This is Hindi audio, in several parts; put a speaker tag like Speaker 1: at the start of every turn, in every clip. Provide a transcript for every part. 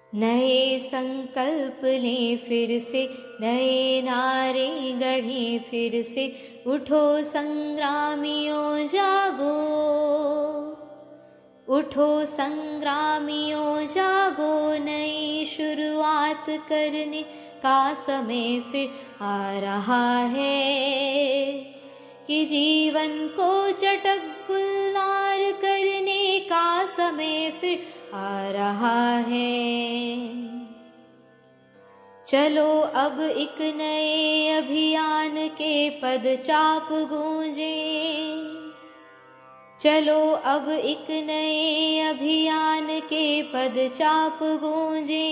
Speaker 1: नए संकल्प लें फिर से, नए नारे गढ़ें फिर से, उठो संग्रामियों जागो, उठो संग्रामियों जागो, नई शुरुआत करने का समय फिर आ रहा है, कि जीवन को चटक गुलजार करने का समय फिर आ रहा है। चलो अब एक नए अभियान के पदचाप गूंजे, चलो अब एक नए अभियान के पदचाप गूंजे,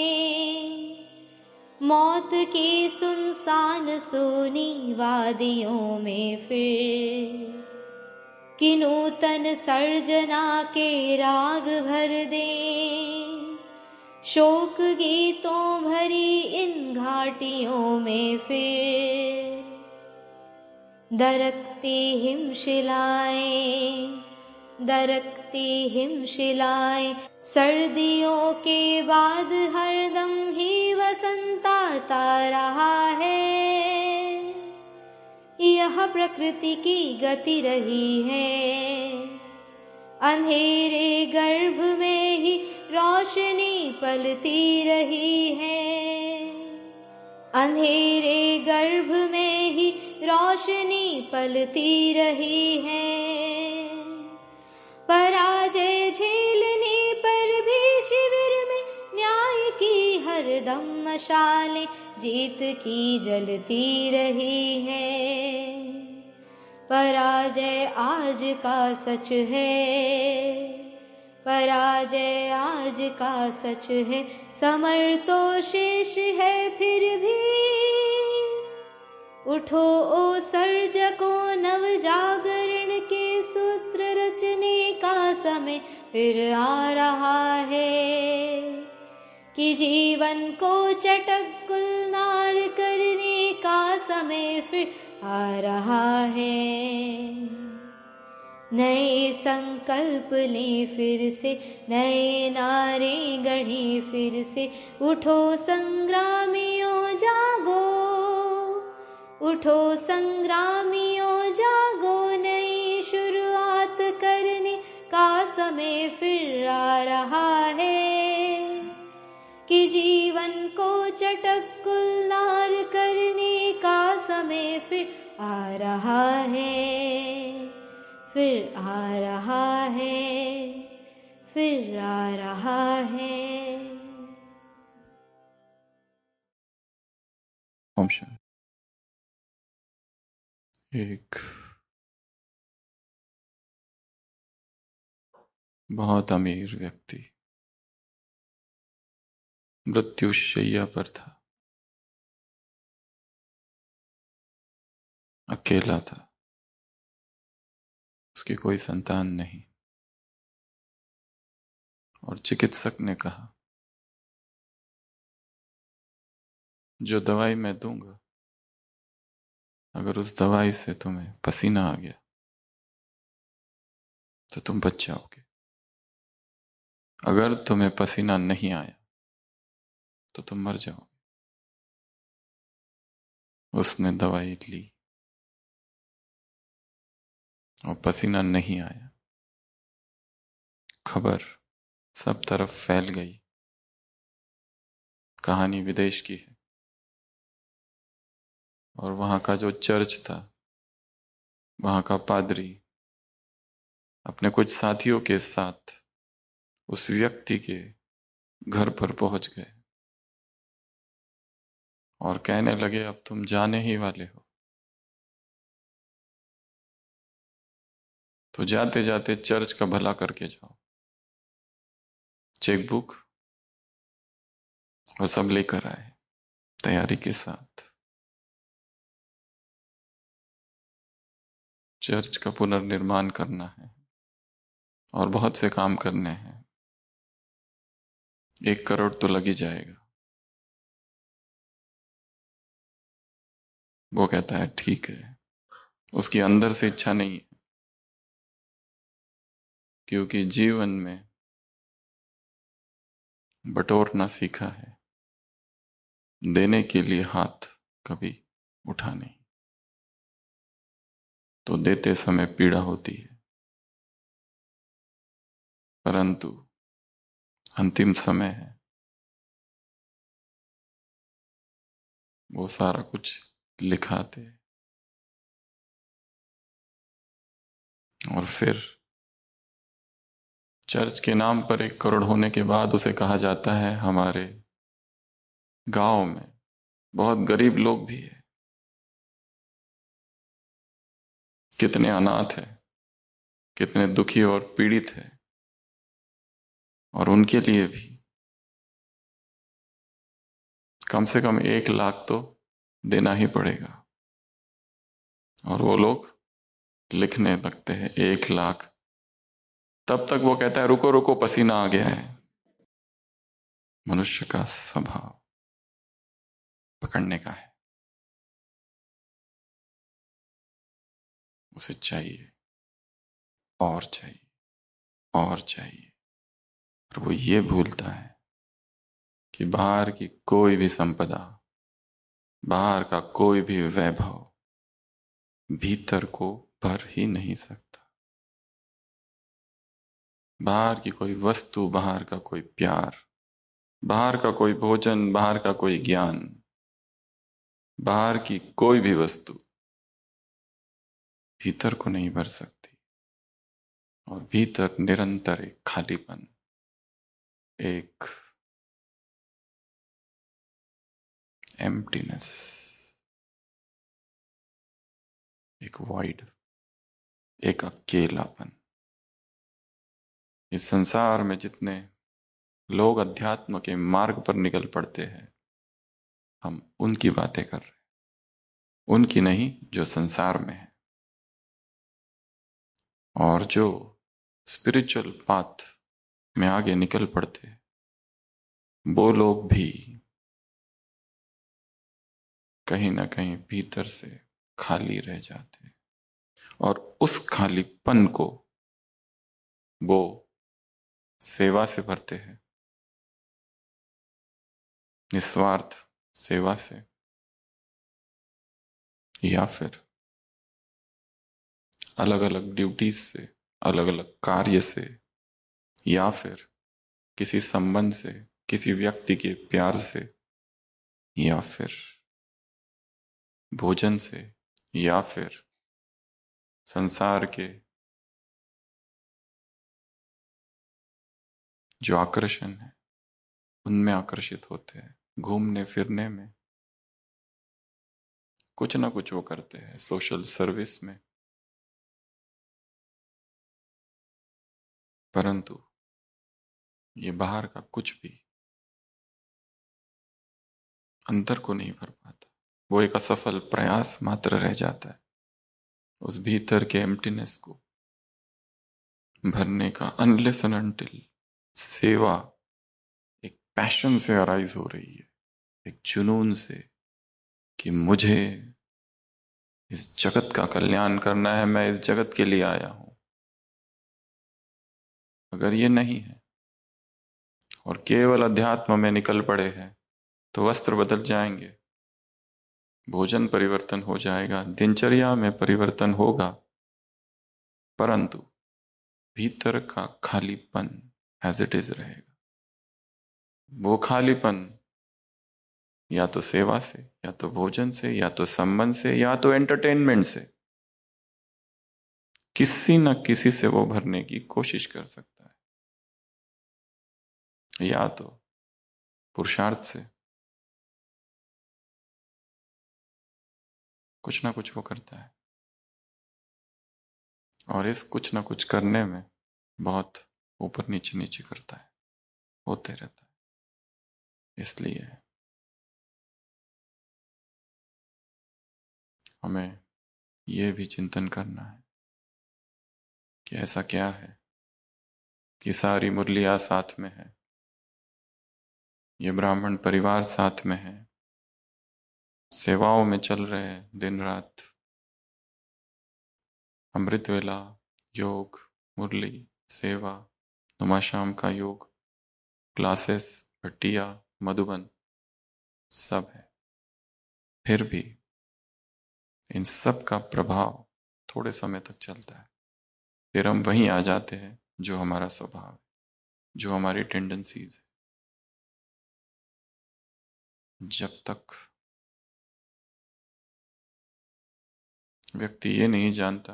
Speaker 1: मौत की सुनसान सूनी वादियों में फिर कि नूतन सर्जना के राग भर दें, शोक गीतों भरी इन घाटियों में फिर दरकती हिमशिलाएं, दरकती हिमशिलाएं, सर्दियों के बाद हरदम ही वसंत आता रहा है, यह प्रकृति की गति रही है, अंधेरे गर्भ में ही रोशनी पलती रही है, अंधेरे गर्भ में ही रोशनी पलती रही है, पराजय झेलने पर भी शिविर में न्याय की हरदम मशालें जीत की जलती रही है, पराजय आज का सच है, पराजय आज का सच है, समर तो शेष है फिर भी, उठो ओ सर्जको, नव जागरण के सूत्र रचने का समय फिर आ रहा है, कि जीवन को चटक गुलजार करने का समय फिर आ रहा है। नए संकल्प लें फिर से, नए नारे गढ़ें फिर से, उठो संग्रामियों जागो, उठो संग्रामियों जागो, नई शुरुआत करने का समय फिर आ रहा है, कि जीवन को चटक गुलजार करने का समय फिर आ रहा है, फिर आ रहा है, फिर आ रहा है।
Speaker 2: ओम शांति। एक बहुत अमीर व्यक्ति मृत्युशैया पर था, अकेला था, उसकी कोई संतान नहीं, और चिकित्सक ने कहा जो दवाई मैं दूंगा, अगर उस दवाई से तुम्हें पसीना आ गया तो तुम बच जाओगे, अगर तुम्हें पसीना नहीं आया तो तुम मर जाओगे। उसने दवाई ली और पसीना नहीं आया। खबर सब तरफ फैल गई, कहानी विदेश की है, और वहां का जो चर्च था, वहां का पादरी अपने कुछ साथियों के साथ उस व्यक्ति के घर पर पहुंच गए और कहने लगे अब तुम जाने ही वाले हो, तो जाते जाते चर्च का भला करके जाओ। चेकबुक और सब लेकर आए तैयारी के साथ। चर्च का पुनर्निर्माण करना है और बहुत से काम करने हैं, 1 करोड़ तो लग ही जाएगा। वो कहता है ठीक है, उसकी अंदर से इच्छा नहीं है, क्योंकि जीवन में बटोरना सीखा है, देने के लिए हाथ कभी उठा नहीं। तो देते समय पीड़ा होती है, परंतु अंतिम समय है, वो सारा कुछ लिखाते और फिर चर्च के नाम पर 1 करोड़ होने के बाद उसे कहा जाता है हमारे गांव में बहुत गरीब लोग भी है, कितने अनाथ है, कितने दुखी और पीड़ित है, और उनके लिए भी कम से कम 1 लाख तो देना ही पड़ेगा। और वो लोग लिखने लगते हैं 1 लाख। तब तक वो कहता है रुको रुको, पसीना आ गया है। मनुष्य का स्वभाव पकड़ने का है, उसे चाहिए और चाहिए और चाहिए। और वो ये भूलता है कि बाहर की कोई भी संपदा, बाहर का कोई भी वैभव भीतर को भर ही नहीं सकता। बाहर की कोई वस्तु, बाहर का कोई प्यार, बाहर का कोई भोजन, बाहर का कोई ज्ञान, बाहर की कोई भी वस्तु भीतर को नहीं भर सकती। और भीतर निरंतर एक खालीपन, एक एम्प्टीनेस, एक वॉइड, एक अकेलापन। इस संसार में जितने लोग अध्यात्म के मार्ग पर निकल पड़ते हैं, हम उनकी बातें कर रहे हैं, उनकी नहीं जो संसार में है। और जो स्पिरिचुअल पाथ में आगे निकल पड़ते हैं, वो लोग भी कहीं ना कहीं भीतर से खाली रह जाते हैं। और उस खालीपन को वो सेवा से भरते हैं, निस्वार्थ सेवा से, या फिर अलग अलग ड्यूटीज से, अलग अलग कार्य से, या फिर किसी संबंध से, किसी व्यक्ति के प्यार से, या फिर भोजन से, या फिर संसार के जो आकर्षण है उनमें आकर्षित होते हैं। घूमने फिरने में कुछ ना कुछ वो करते हैं, सोशल सर्विस में, परंतु ये बाहर का कुछ भी अंतर को नहीं भर पाता। वो एक असफल प्रयास मात्र रह जाता है उस भीतर के एम्प्टीनेस को भरने का, अनलेस एंड अनटिल सेवा एक पैशन से अराइज हो रही है, एक जुनून से कि मुझे इस जगत का कल्याण करना है, मैं इस जगत के लिए आया हूं। अगर ये नहीं है और केवल अध्यात्म में निकल पड़े हैं, तो वस्त्र बदल जाएंगे, भोजन परिवर्तन हो जाएगा, दिनचर्या में परिवर्तन होगा, परंतु भीतर का खालीपन एज इट इज रहेगा। वो खालीपन या तो सेवा से, या तो भोजन से, या तो संबंध से, या तो एंटरटेनमेंट से, किसी न किसी से वो भरने की कोशिश कर सकता है, या तो पुरुषार्थ से कुछ ना कुछ वो करता है। और इस कुछ ना कुछ करने में बहुत ऊपर नीचे नीचे करता है, होते रहता है। इसलिए हमें यह भी चिंतन करना है कि ऐसा क्या है कि सारी मुरलियां साथ में है, ये ब्राह्मण परिवार साथ में है, सेवाओं में चल रहे हैं दिन रात, अमृत वेला, योग, मुरली, सेवा, नुमा शाम का योग, क्लासेस, भट्टिया, मधुबन सब है, फिर भी इन सब का प्रभाव थोड़े समय तक चलता है, फिर हम वहीं आ जाते हैं जो हमारा स्वभाव है, जो हमारी टेंडेंसीज है। जब तक व्यक्ति ये नहीं जानता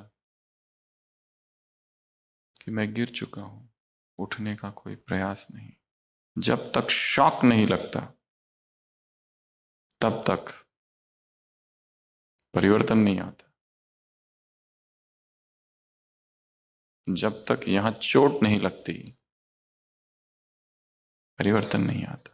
Speaker 2: कि मैं गिर चुका हूं, उठने का कोई प्रयास नहीं, जब तक शॉक नहीं लगता, तब तक परिवर्तन नहीं आता। जब तक यहां चोट नहीं लगती, परिवर्तन नहीं आता।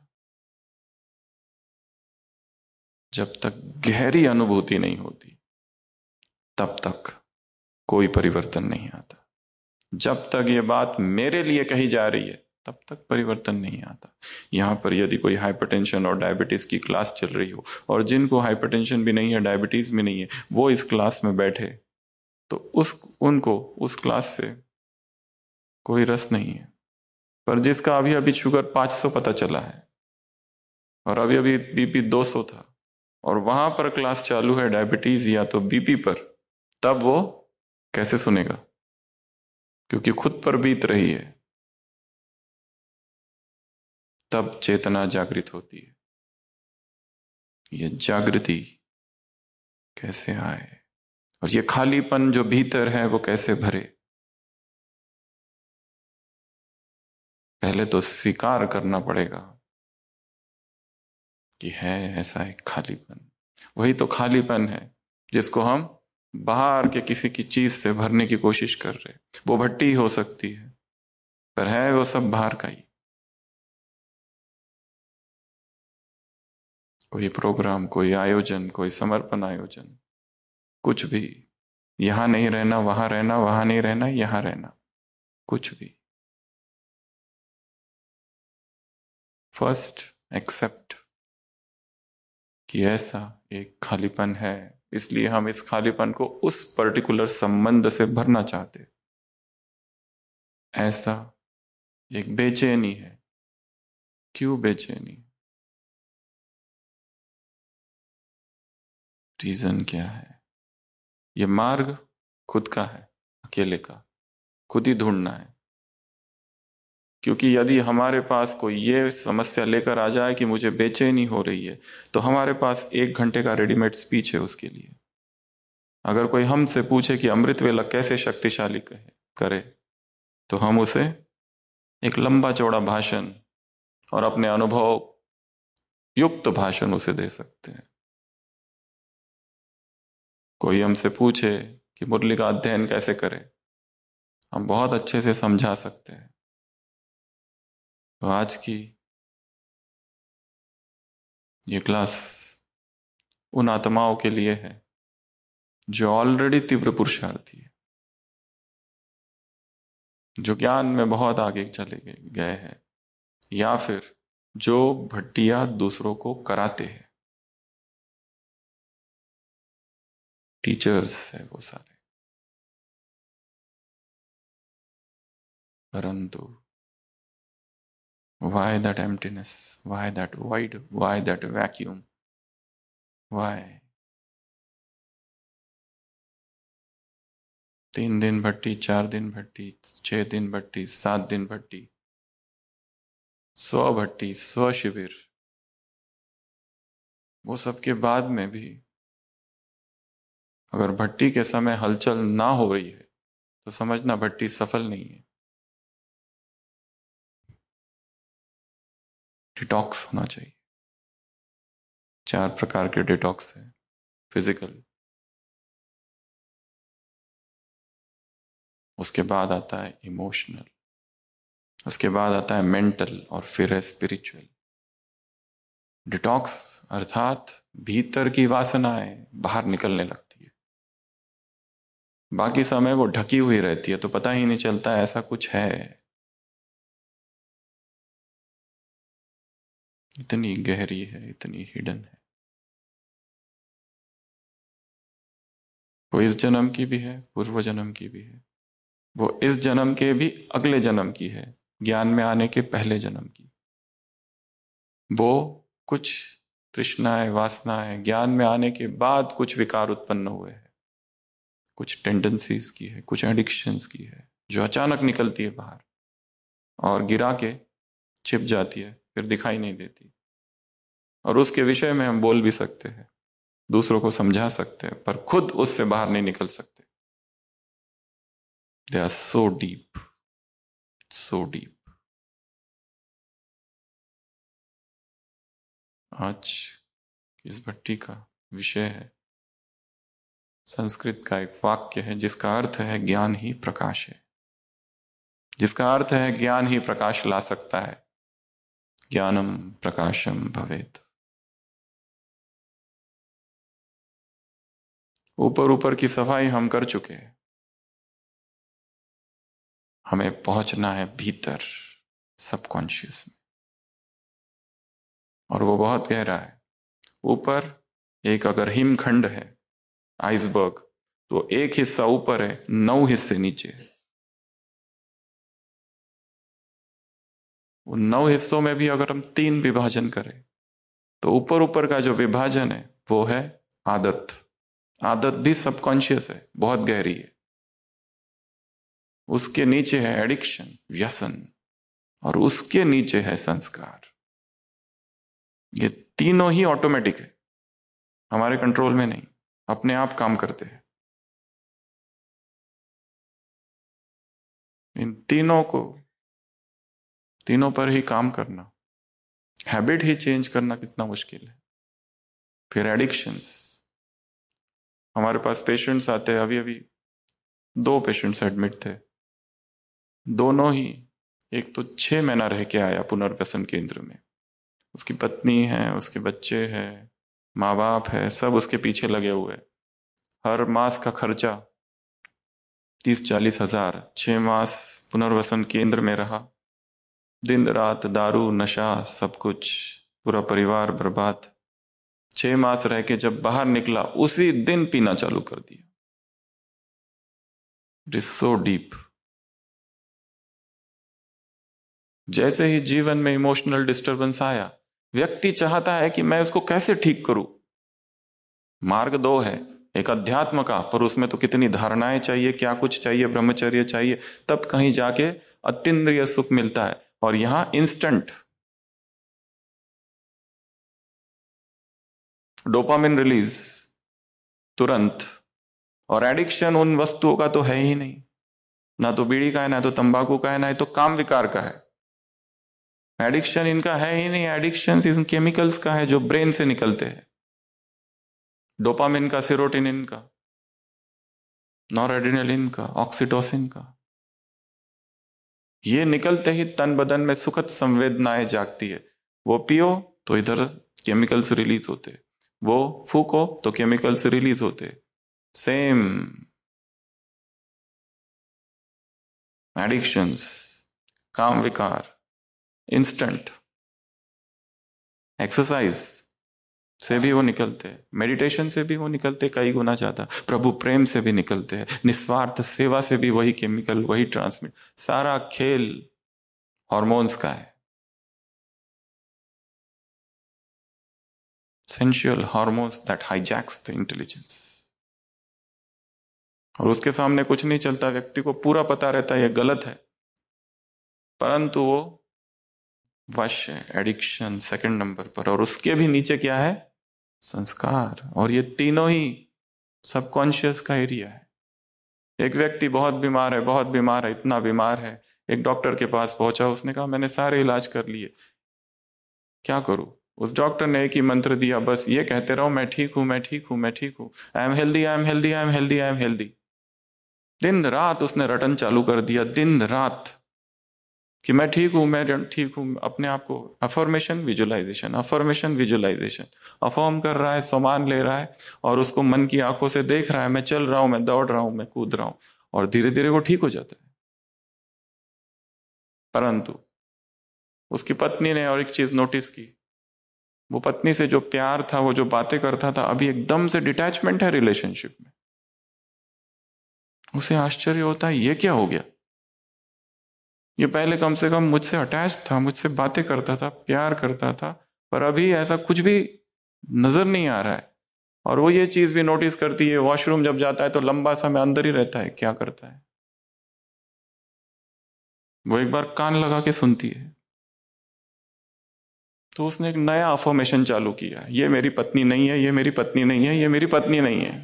Speaker 2: जब तक गहरी अनुभूति नहीं होती, तब तक कोई परिवर्तन नहीं आता। जब तक ये बात मेरे लिए कही जा रही है, तब तक परिवर्तन नहीं आता। यहां पर यदि कोई हाइपरटेंशन और डायबिटीज की क्लास चल रही हो और जिनको हाइपरटेंशन भी नहीं है, डायबिटीज भी नहीं है, वो इस क्लास में बैठे, तो उनको उस क्लास से कोई रस नहीं है। पर जिसका अभी अभी शुगर 500 पता चला है और अभी अभी बीपी 200 था और वहां पर क्लास चालू है डायबिटीज या तो बीपी पर, तब वो कैसे सुनेगा? क्योंकि खुद पर बीत रही है। तब चेतना जागृत होती है। ये जागृति कैसे आए और ये खालीपन जो भीतर है वो कैसे भरे? पहले तो स्वीकार करना पड़ेगा कि है ऐसा एक खालीपन। वही तो खालीपन है जिसको हम बाहर के किसी की चीज से भरने की कोशिश कर रहे। वो भट्टी हो सकती है, पर है वो सब बाहर का ही। कोई प्रोग्राम, कोई आयोजन, कोई समर्पण आयोजन, कुछ भी। यहां नहीं रहना वहां रहना, वहां नहीं रहना यहां रहना, कुछ भी। फर्स्ट एक्सेप्ट कि ऐसा एक खालीपन है, इसलिए हम इस खालीपन को उस पर्टिकुलर संबंध से भरना चाहते। ऐसा एक बेचैनी है। क्यों बेचैनी? रीजन क्या है? ये मार्ग खुद का है, अकेले का, खुद ही ढूंढना है। क्योंकि यदि हमारे पास कोई ये समस्या लेकर आ जाए कि मुझे बेचैनी हो रही है, तो हमारे पास 1 घंटे का रेडीमेड स्पीच है उसके लिए। अगर कोई हमसे पूछे कि अमृत वेला कैसे शक्तिशाली करे, तो हम उसे एक लंबा चौड़ा भाषण और अपने अनुभव युक्त भाषण उसे दे सकते हैं। कोई हमसे पूछे कि मुरली का अध्ययन कैसे करें, हम बहुत अच्छे से समझा सकते हैं। तो आज की ये क्लास उन आत्माओं के लिए है जो ऑलरेडी तीव्र पुरुषार्थी है, जो ज्ञान में बहुत आगे चले गए हैं, या फिर जो भट्टिया दूसरों को कराते हैं। टीचर्स है वो सारे। परंतु why that emptiness, why that void, why that vacuum, why? 3 दिन भट्टी, 4 दिन भट्टी, 6 दिन भट्टी, 7 दिन भट्टी, स्व भट्टी, स्व शिविर, वो सब के बाद में भी अगर भट्टी के समय हलचल ना हो रही है, तो समझना भट्टी सफल नहीं है। डिटॉक्स होना चाहिए। 4 प्रकार के डिटॉक्स है। फिजिकल, उसके बाद आता है इमोशनल, उसके बाद आता है मेंटल और फिर है स्पिरिचुअल। डिटॉक्स अर्थात भीतर की वासनाएं बाहर निकलने लगती है। बाकी समय वो ढकी हुई रहती है, तो पता ही नहीं चलता ऐसा कुछ है। इतनी गहरी है, इतनी हिडन है। वो इस जन्म की भी है, पूर्व जन्म की भी है, वो इस जन्म के भी अगले जन्म की है, ज्ञान में आने के पहले जन्म की। वो कुछ तृष्णाएं, वासनाएं ज्ञान में आने के बाद कुछ विकार उत्पन्न हुए हैं, कुछ टेंडेंसीज की है, कुछ एडिक्शंस की है, जो अचानक निकलती है बाहर और गिरा के छिप जाती है, फिर दिखाई नहीं देती। और उसके विषय में हम बोल भी सकते हैं, दूसरों को समझा सकते हैं, पर खुद उससे बाहर नहीं निकल सकते। They are so deep, so deep. आज इस भट्टी का विषय है, संस्कृत का एक वाक्य है जिसका अर्थ है ज्ञान ही प्रकाश है, जिसका अर्थ है ज्ञान ही प्रकाश ला सकता है। ज्ञानम प्रकाशम भवेत। ऊपर ऊपर की सफाई हम कर चुके हैं, हमें पहुंचना है भीतर सबकॉन्शियस में, और वो बहुत गहरा है। ऊपर एक अगर हिमखंड है, आइसबर्ग, तो एक हिस्सा ऊपर है, 9 हिस्से नीचे है। उन 9 हिस्सों में भी अगर हम 3 विभाजन करें, तो ऊपर ऊपर का जो विभाजन है वो है आदत। आदत भी सबकॉन्शियस है, बहुत गहरी है। उसके नीचे है एडिक्शन, व्यसन, और उसके नीचे है संस्कार। ये तीनों ही ऑटोमेटिक है, हमारे कंट्रोल में नहीं, अपने आप काम करते हैं। इन तीनों पर ही काम करना, हैबिट ही चेंज करना कितना मुश्किल है। फिर एडिक्शंस। हमारे पास पेशेंट्स आते हैं, अभी अभी 2 पेशेंट्स एडमिट थे, दोनों ही, एक तो 6 महीना रह के आया पुनर्व्यसन केंद्र में, उसकी पत्नी है, उसके बच्चे हैं, माँ बाप है, सब उसके पीछे लगे हुए। हर मास का खर्चा 30-40 हजार। 6 मास पुनर्वसन केंद्र में रहा, दिन रात दारू नशा सब कुछ, पूरा परिवार बर्बाद। 6 मास रह के जब बाहर निकला, उसी दिन पीना चालू कर दिया। It is so deep. जैसे ही जीवन में इमोशनल डिस्टरबेंस आया, व्यक्ति चाहता है कि मैं उसको कैसे ठीक करूं। मार्ग 2 है, एक अध्यात्म का, पर उसमें तो कितनी धारणाएं चाहिए, क्या कुछ चाहिए, ब्रह्मचर्य चाहिए, तब कहीं जाके अतीन्द्रिय सुख मिलता है। और यहां इंस्टेंट डोपामिन रिलीज, तुरंत। और एडिक्शन उन वस्तुओं का तो है ही नहीं, ना तो बीड़ी का है, ना तो तंबाकू का है, ना तो काम विकार का है। एडिक्शन इनका है ही नहीं। एडिक्शन इन केमिकल्स का है जो ब्रेन से निकलते हैं, डोपामिन का, सेरोटोनिन का, नॉरएड्रेनालिन का, ऑक्सीटोसिन का। ये निकलते ही तन बदन में सुखद संवेदनाएं जागती है। वो पियो तो इधर केमिकल्स रिलीज होते, वो फूको तो केमिकल्स रिलीज होते। सेम एडिक्शंस, काम विकार, इंस्टेंट। एक्सरसाइज से भी वो निकलते हैं, मेडिटेशन से भी वो निकलते कई गुना ज्यादा, प्रभु प्रेम से भी निकलते हैं, निस्वार्थ सेवा से भी वही केमिकल, वही ट्रांसमिट। सारा खेल हॉर्मोन्स का है, sensual hormones that hijacks the intelligence. और उसके सामने कुछ नहीं चलता, व्यक्ति को पूरा पता रहता है ये गलत है, परंतु वो वश है, एडिक्शन सेकंड नंबर पर, और उसके भी नीचे क्या है, संस्कार। और ये तीनों ही सबकॉन्शियस का एरिया है। एक व्यक्ति बहुत बीमार है, बहुत बीमार है, इतना बीमार है, एक डॉक्टर के पास पहुंचा, उसने कहा मैंने सारे इलाज कर लिए, क्या करूं। उस डॉक्टर ने एक ही मंत्र दिया, बस ये कहते रहो मैं ठीक हूं, मैं ठीक हूं, मैं ठीक हूं, I am healthy, I am healthy, I am healthy, I am healthy. दिन रात उसने रटन चालू कर दिया, दिन रात, कि मैं ठीक हूं, मैं ठीक हूं। अपने आप को affirmation visualisation, affirmation visualisation, affirm कर रहा है, सामान ले रहा है, और उसको मन की आंखों से देख रहा है, मैं चल रहा हूं, मैं दौड़ रहा हूं, मैं कूद रहा हूं, और धीरे धीरे वो ठीक हो जाता है। परंतु उसकी पत्नी ने और एक चीज नोटिस की, वो पत्नी से जो प्यार था, वो जो बातें करता था, अभी एकदम से डिटैचमेंट है रिलेशनशिप में। उसे आश्चर्य होता है ये क्या हो गया, ये पहले कम से कम मुझसे अटैच था, मुझसे बातें करता था, प्यार करता था, पर अभी ऐसा कुछ भी नजर नहीं आ रहा है। और वो ये चीज भी नोटिस करती है, वॉशरूम जब जाता है तो लंबा समय अंदर ही रहता है, क्या करता है? वो एक बार कान लगा के सुनती है, तो उसने एक नया अफर्मेशन चालू किया, ये मेरी पत्नी नहीं है, ये मेरी पत्नी नहीं है, ये मेरी पत्नी नहीं है।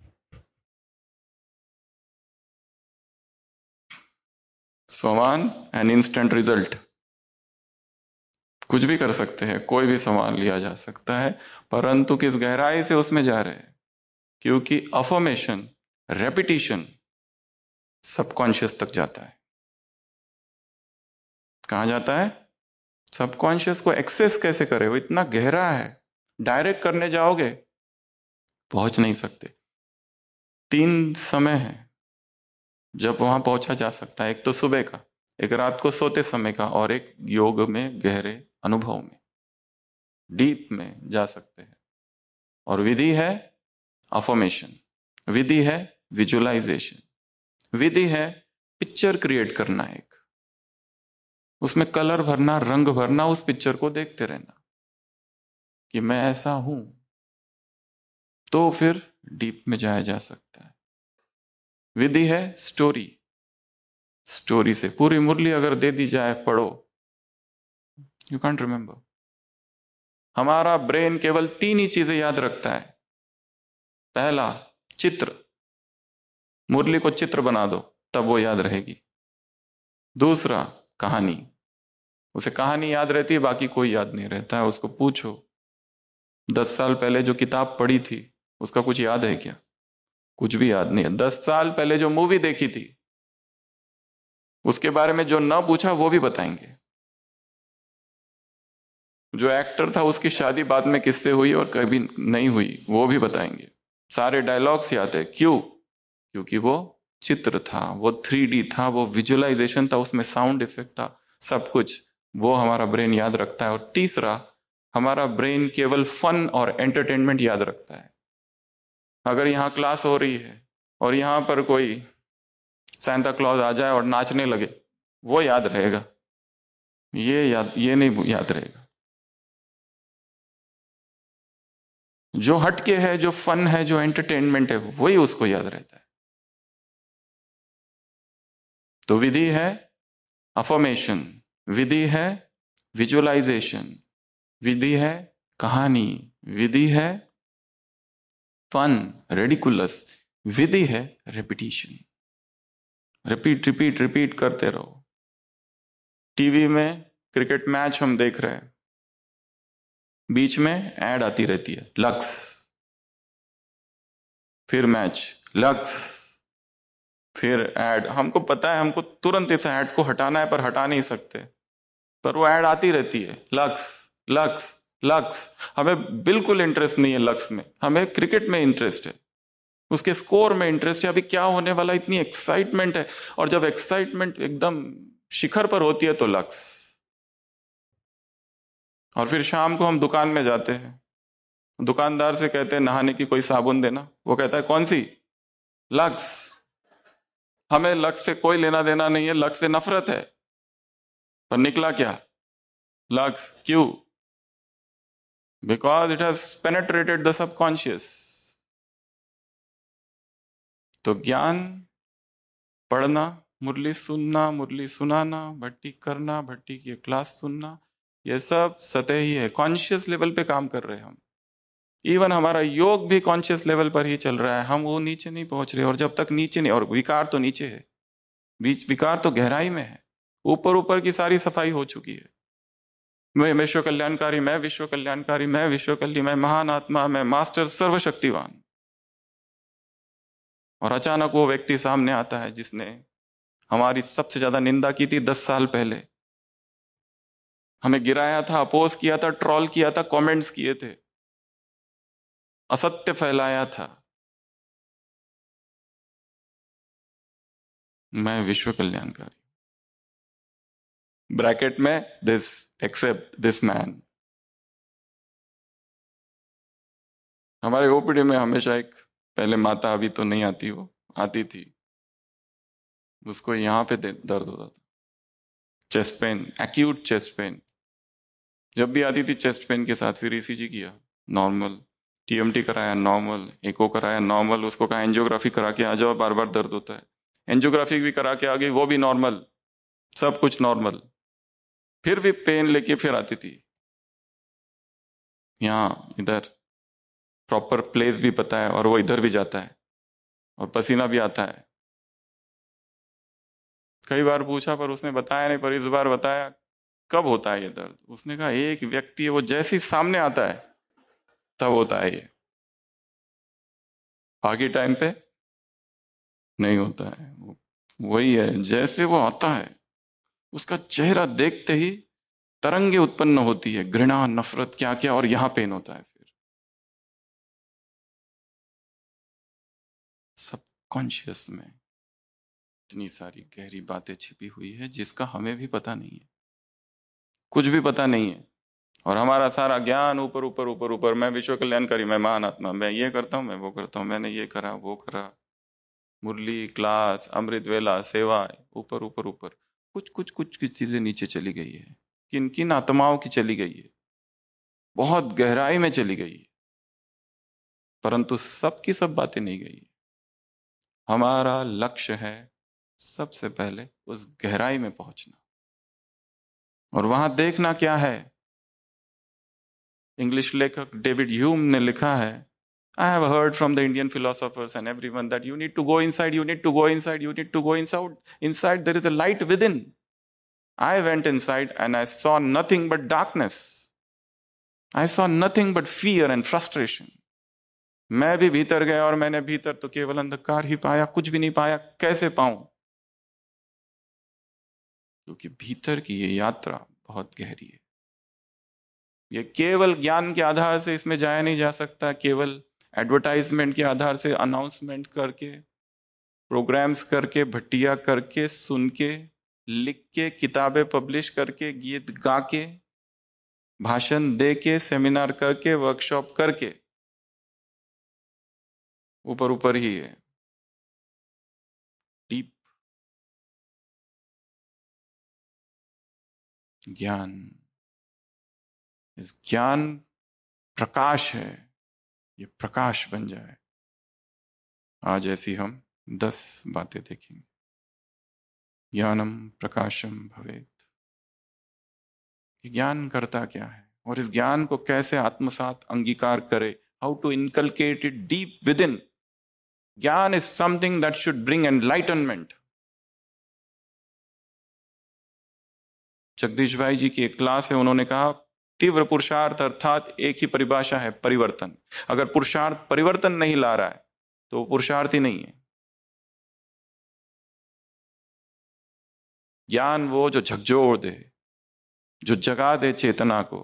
Speaker 2: समान एंड इंस्टेंट रिजल्ट। कुछ भी कर सकते हैं, कोई भी सामान लिया जा सकता है, परंतु किस गहराई से उसमें जा रहे हैं, क्योंकि अफर्मेशन, रेपिटिशन सबकॉन्शियस तक जाता है। कहां जाता है? सबकॉन्शियस को एक्सेस कैसे करे? वो इतना गहरा है, डायरेक्ट करने जाओगे पहुंच नहीं सकते। 3 समय है जब वहां पहुंचा जा सकता है, एक तो सुबह का, एक रात को सोते समय का, और एक योग में गहरे अनुभव में, डीप में जा सकते हैं। और विधि है अफर्मेशन, विधि है विजुअलाइजेशन, विधि है पिक्चर क्रिएट करना, एक उसमें कलर भरना, रंग भरना, उस पिक्चर को देखते रहना कि मैं ऐसा हूं, तो फिर डीप में जाया जा सकता है। विधि है स्टोरी, स्टोरी से पूरी मुरली अगर दे दी जाए, पढ़ो, यू कांट रिमेंबर। हमारा ब्रेन केवल 3 ही चीजें याद रखता है। पहला, चित्र, मुरली को चित्र बना दो तब वो याद रहेगी। दूसरा, कहानी, उसे कहानी याद रहती है, बाकी कोई याद नहीं रहता है। उसको पूछो 10 साल पहले जो किताब पढ़ी थी उसका कुछ याद है क्या? कुछ भी याद नहीं है। 10 साल पहले जो मूवी देखी थी उसके बारे में जो ना पूछा वो भी बताएंगे। जो एक्टर था उसकी शादी बाद में किससे हुई और कभी नहीं हुई वो भी बताएंगे। सारे डायलॉग्स याद है, क्यों? क्योंकि वो चित्र था, वो 3D था, वो विजुअलाइजेशन था, उसमें साउंड इफेक्ट था, सब कुछ वो हमारा ब्रेन याद रखता है। और तीसरा, हमारा ब्रेन केवल फन और एंटरटेनमेंट याद रखता है। अगर यहाँ क्लास हो रही है और यहाँ पर कोई सांता क्लॉज आ जाए और नाचने लगे, वो याद रहेगा, ये नहीं याद रहेगा। जो हटके है, जो फन है, जो एंटरटेनमेंट है, वही उसको याद रहता है। तो विधि है अफर्मेशन, विधि है विजुअलाइजेशन, विधि है कहानी, विधि है फन, रेडिकुलस, विधि है रिपीटिशन। रिपीट रिपीट रिपीट करते रहो। टीवी में क्रिकेट मैच हम देख रहे हैं, बीच में एड आती रहती है, लक्स, फिर मैच, लक्स, फिर एड। हमको पता है, हमको तुरंत इस एड को हटाना है पर हटा नहीं सकते, पर वो एड आती रहती है, लक्स, लक्स, लक्स। हमें बिल्कुल इंटरेस्ट नहीं है लक्स में, हमें क्रिकेट में इंटरेस्ट है, उसके स्कोर में इंटरेस्ट है, अभी क्या होने वाला, इतनी एक्साइटमेंट है। और जब एक्साइटमेंट एकदम शिखर पर होती है तो लक्स। और फिर शाम को हम दुकान में जाते हैं, दुकानदार से कहते हैं नहाने की कोई साबुन देना, वो कहता है कौन सी? लक्स। हमें लक्स से कोई लेना देना नहीं है, लक्स से नफरत है, पर निकला क्या? लक्स। क्यों? Because it has penetrated the subconscious. तो ज्ञान पढ़ना, मुरली सुनना, मुरली सुनाना, भट्टी करना, भट्टी की क्लास सुनना, ये सब सतही है, कॉन्शियस लेवल पे काम कर रहे हैं हम। इवन हमारा योग भी कॉन्शियस लेवल पर ही चल रहा है, हम वो नीचे नहीं पहुंच रहे। और जब तक नीचे नहीं, और विकार तो नीचे है, बीच विकार तो गहराई में है, ऊपर ऊपर की सारी सफाई हो चुकी है। मैं विश्व कल्याणकारी, मैं विश्व कल्याणकारी, मैं विश्व कल्याण, मैं महान आत्मा, मैं मास्टर सर्वशक्तिवान। और अचानक वो व्यक्ति सामने आता है जिसने हमारी सबसे ज्यादा निंदा की थी 10 साल पहले, हमें गिराया था, अपोज किया था, ट्रोल किया था, कमेंट्स किए थे, असत्य फैलाया था। मैं विश्व कल्याणकारी, ब्रैकेट में दिस, एक्सेप्ट दिस मैन। हमारे ओपीडी में हमेशा एक, पहले माता, अभी तो नहीं आती, वो आती थी, उसको यहाँ पे दर्द होता था, chest pain, acute chest pain. जब भी आती थी चेस्ट पेन के साथ, फिर ईसीजी किया नॉर्मल, टीएमटी कराया नॉर्मल, एको कराया नॉर्मल, उसको कहा एंजियोग्राफी करा के आ जाओ, बार बार दर्द होता है, एंजियोग्राफी भी करा के आ गई, वो भी नॉर्मल, सब कुछ नॉर्मल, फिर भी पेन लेके फिर आती थी। यहाँ इधर प्रॉपर प्लेस भी पता है और वो इधर भी जाता है और पसीना भी आता है। कई बार पूछा पर उसने बताया नहीं, पर इस बार बताया कब होता है ये दर्द। उसने कहा एक व्यक्ति है वो जैसे ही सामने आता है तब होता है ये, बाकी टाइम पे नहीं होता है। वही है, जैसे वो आता है उसका चेहरा देखते ही तरंगे उत्पन्न होती है, घृणा, नफरत, क्या क्या, और यहां पेन होता है। फिर सबकॉन्शियस में इतनी सारी गहरी बातें छिपी हुई है जिसका हमें भी पता नहीं है, कुछ भी पता नहीं है। और हमारा सारा ज्ञान ऊपर ऊपर ऊपर ऊपर, मैं विश्व कल्याणकारी, मैं महान आत्मा, मैं ये करता हूँ, मैं वो करता हूँ, मैंने ये करा वो करा, मुरली, क्लास, अमृत वेला, सेवा, ऊपर ऊपर ऊपर। कुछ कुछ कुछ कुछ चीजें नीचे चली गई है, किन किन आत्माओं की चली गई है, बहुत गहराई में चली गई है, परंतु सबकी सब बातें नहीं गई है। हमारा लक्ष्य है सबसे पहले उस गहराई में पहुंचना, और वहां देखना क्या है। इंग्लिश लेखक डेविड ह्यूम ने लिखा है, I have heard from the Indian philosophers and everyone that you need to go inside, you need to go inside, you need to go inside. Inside there is a light within. I went inside and I saw nothing but darkness. I saw nothing but fear and frustration. मैं भी भीतर गया और मैंने भीतर तो केवल अंधकार ही पाया, कुछ भी नहीं पाया। कैसे पाऊं? क्योंकि भीतर की ये यात्रा बहुत गहरी है। ये केवल ज्ञान के आधार से इसमें जाया नहीं जा सकता, केवल एडवर्टाइजमेंट के आधार से, अनाउंसमेंट करके, प्रोग्राम्स करके, भट्टिया करके, सुन के, लिख के, किताबें पब्लिश करके, गीत गा के, भाषण दे के, सेमिनार करके, वर्कशॉप करके ऊपर ऊपर ही है। डीप ज्ञान, इस ज्ञान प्रकाश है, ये प्रकाश बन जाए। आज ऐसी हम 10 बातें देखेंगे। ज्ञानम प्रकाशम भवेत। ज्ञान करता क्या है और इस ज्ञान को कैसे आत्मसात अंगीकार करे, how to inculcate it deep with in. ज्ञान is something that should bring enlightenment. Jagdish भाई जी की एक क्लास है, उन्होंने कहा तीव्र पुरुषार्थ अर्थात एक ही परिभाषा है, परिवर्तन। अगर पुरुषार्थ परिवर्तन नहीं ला रहा है तो वो पुरुषार्थ ही नहीं है। ज्ञान वो जो झकझोर दे, जो जगा दे चेतना को।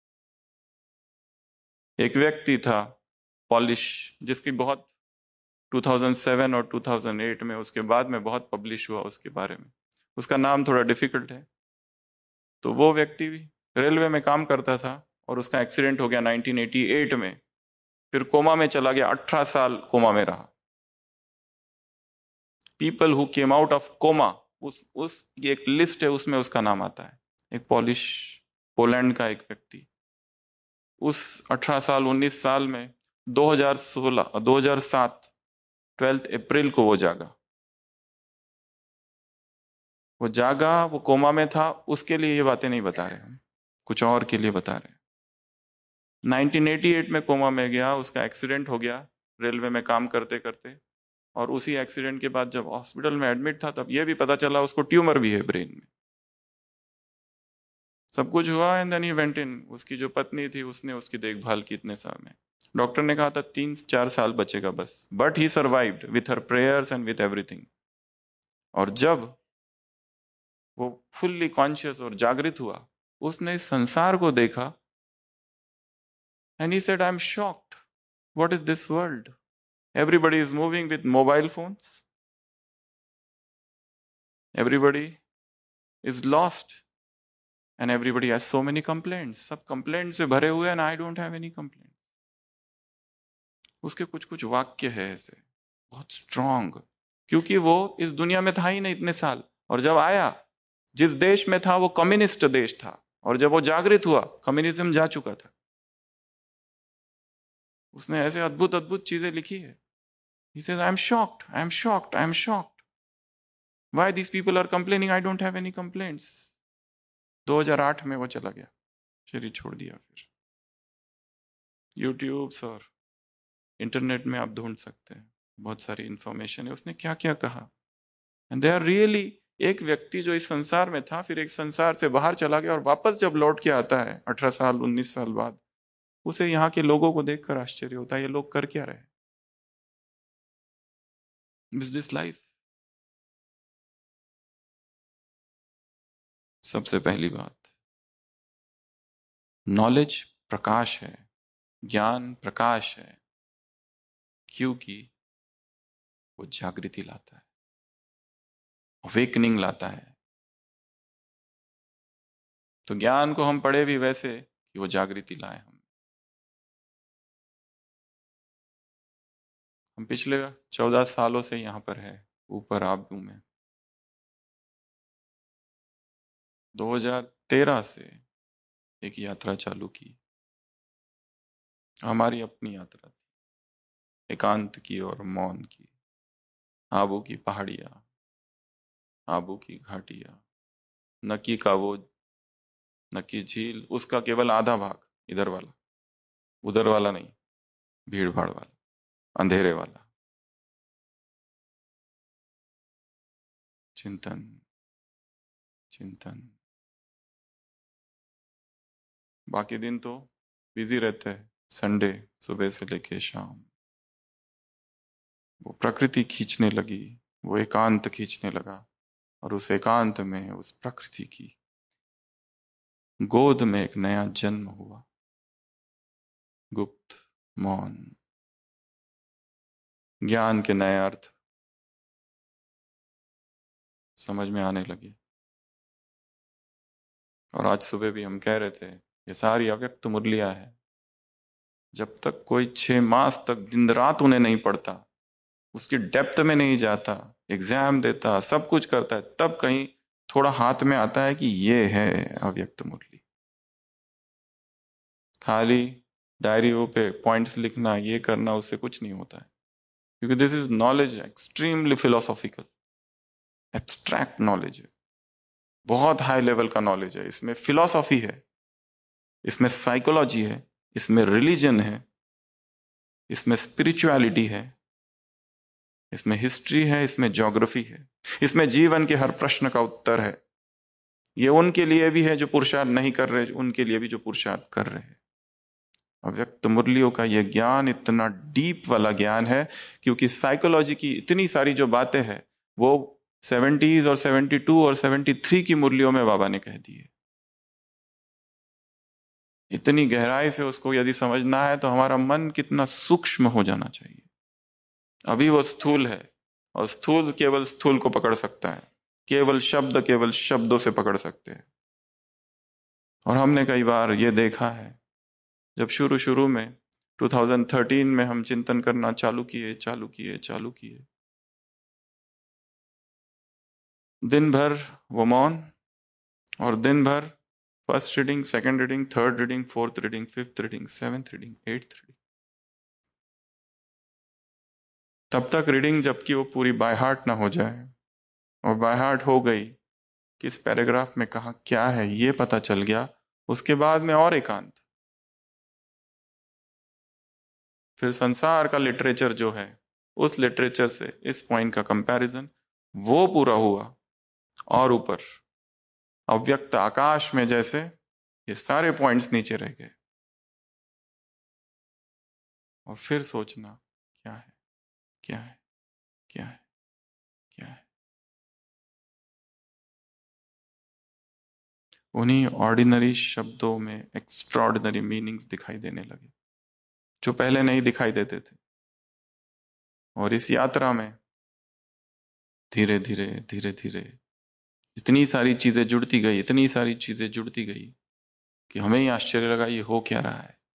Speaker 2: एक व्यक्ति था पॉलिश, जिसकी बहुत 2007 और 2008 में, उसके बाद में बहुत पब्लिश हुआ उसके बारे में। उसका नाम थोड़ा डिफिकल्ट है। तो वो व्यक्ति भी रेलवे में काम करता था और उसका एक्सीडेंट हो गया 1988 में। फिर कोमा में चला गया, 18 साल कोमा में रहा। People who came out of coma, उस एक लिस्ट है, उसमें उसका नाम आता है। एक पॉलिश, पोलैंड का एक व्यक्ति, उस 18 साल 19 साल में 2007 12 अप्रैल को वो जागा। वो कोमा में था। उसके लिए ये बातें नहीं बता रहे हम, कुछ और के लिए बता रहे हैं। 1988 में कोमा में गया, उसका एक्सीडेंट हो गया रेलवे में काम करते करते। और उसी एक्सीडेंट के बाद जब हॉस्पिटल में एडमिट था तब यह भी पता चला उसको ट्यूमर भी है ब्रेन में। सब कुछ हुआ and then he went in. उसकी जो पत्नी थी उसने उसकी देखभाल की इतने साल में। डॉक्टर ने कहा था 3-4 साल बचेगा बस, but he survived with her prayers and with everything. और जब वो फुल्ली कॉन्शियस और जागृत हुआ, उसने इस संसार को देखा and he said, I am shocked, what is this world? Everybody is moving with mobile phones. Everybody is lost. And everybody has so many complaints. सब complaints से भरे हुए हैं, and I don't have any complaints. उसके कुछ कुछ वाक्य है ऐसे बहुत स्ट्रांग, क्योंकि वो इस दुनिया में था ही नहीं इतने साल। और जब आया, जिस देश में था वो कम्युनिस्ट देश था, और जब वो जागृत हुआ, कम्युनिज्म जा चुका था। उसने ऐसे अद्भुत अद्भुत चीजें लिखी है। He says, I am shocked, I am shocked, I am shocked. Why these people are complaining? I don't have any complaints. 2008 में वो चला गया, शरीर छोड़ दिया। फिर यूट्यूब्स और इंटरनेट में आप ढूंढ सकते हैं, बहुत सारी इंफॉर्मेशन है उसने क्या क्या कहा। एंड दे आर रियली, एक व्यक्ति जो इस संसार में था, फिर एक संसार से बाहर चला गया और वापस जब लौट के आता है 18 साल 19 साल बाद, उसे यहाँ के लोगों को देखकर आश्चर्य होता है, ये लोग कर क्या रहे। Is this life? सबसे पहली बात, नॉलेज प्रकाश है, ज्ञान प्रकाश है, क्योंकि वो जागृति लाता है, अवेकनिंग लाता है। तो ज्ञान को हम पढ़े भी वैसे कि वो जागृति लाए। हम पिछले 14 सालों से यहां पर है, ऊपर आबू में। 2013 से एक यात्रा चालू की, हमारी अपनी यात्रा थी, एकांत की और मौन की। आबू की पहाड़ियां, आबू की घाटियां, नकी का वो नकी झील, उसका केवल आधा भाग इधर वाला, उधर वाला नहीं, भीड़ भाड़ वाला, अंधेरे वाला। चिंतन चिंतन। बाकी दिन तो बिजी रहते हैं, संडे सुबह से लेके शाम। वो प्रकृति खींचने लगी, वो एकांत खींचने लगा, और उस एकांत में उस प्रकृति की गोद में एक नया जन्म हुआ। गुप्त, मौन, ज्ञान के नए अर्थ समझ में आने लगे। और आज सुबह भी हम कह रहे थे, ये सारी अव्यक्त मुरलियां है। जब तक कोई 6 मास तक दिन रात उन्हें नहीं पढ़ता, उसकी डेप्थ में नहीं जाता, एग्जाम देता, सब कुछ करता है, तब कहीं थोड़ा हाथ में आता है कि ये है अव्यक्त मुरली। खाली डायरियों पे पॉइंट्स लिखना, ये करना, उससे कुछ नहीं होता है। क्योंकि this is knowledge extremely philosophical, abstract knowledge है, बहुत हाई लेवल का नॉलेज है। इसमें फिलोसॉफी है, इसमें साइकोलॉजी है, इसमें रिलीजन है, इसमें स्पिरिचुअलिटी है, इसमें हिस्ट्री है, इसमें ज्योग्राफी है, इसमें जीवन के हर प्रश्न का उत्तर है। ये उनके लिए भी है जो पुरुषार्थ नहीं कर रहे, उनके लिए भी जो पुरुषार्थ कर रहे हैं। अव्यक्त मुरलियों का यह ज्ञान इतना डीप वाला ज्ञान है, क्योंकि साइकोलॉजी की इतनी सारी जो बातें हैं वो 70s और 72 और 73 की मुरलियों में बाबा ने कह दी है। इतनी गहराई से उसको यदि समझना है तो हमारा मन कितना सूक्ष्म हो जाना चाहिए। अभी वो स्थूल है, और स्थूल केवल स्थूल को पकड़ सकता है, केवल शब्दों से पकड़ सकते हैं। और हमने कई बार ये देखा है, जब शुरू शुरू में 2013 में हम चिंतन करना चालू किए, दिन भर वो मौन, और दिन भर first reading, second reading, third reading, fourth reading, fifth reading, seventh reading, eighth reading, तब तक रीडिंग जबकि वो पूरी बाय हार्ट ना हो जाए। और बाय हार्ट हो गई, किस पैराग्राफ में कहा क्या है ये पता चल गया, उसके बाद में और एकांत। फिर संसार का लिटरेचर जो है, उस लिटरेचर से इस पॉइंट का कंपैरिजन, वो पूरा हुआ। और ऊपर अव्यक्त आकाश में जैसे ये सारे पॉइंट्स नीचे रह गए। और फिर सोचना क्या है, क्या है, क्या है, क्या है। उन्हीं ऑर्डिनरी शब्दों में एक्स्ट्रॉर्डिनरी मीनिंग्स दिखाई देने लगे, जो पहले नहीं दिखाई देते थे। और इस यात्रा में धीरे धीरे धीरे धीरे इतनी सारी चीजें जुड़ती गई, इतनी सारी चीजें जुड़ती गई कि हमें ही आश्चर्य लगा ये हो क्या रहा है।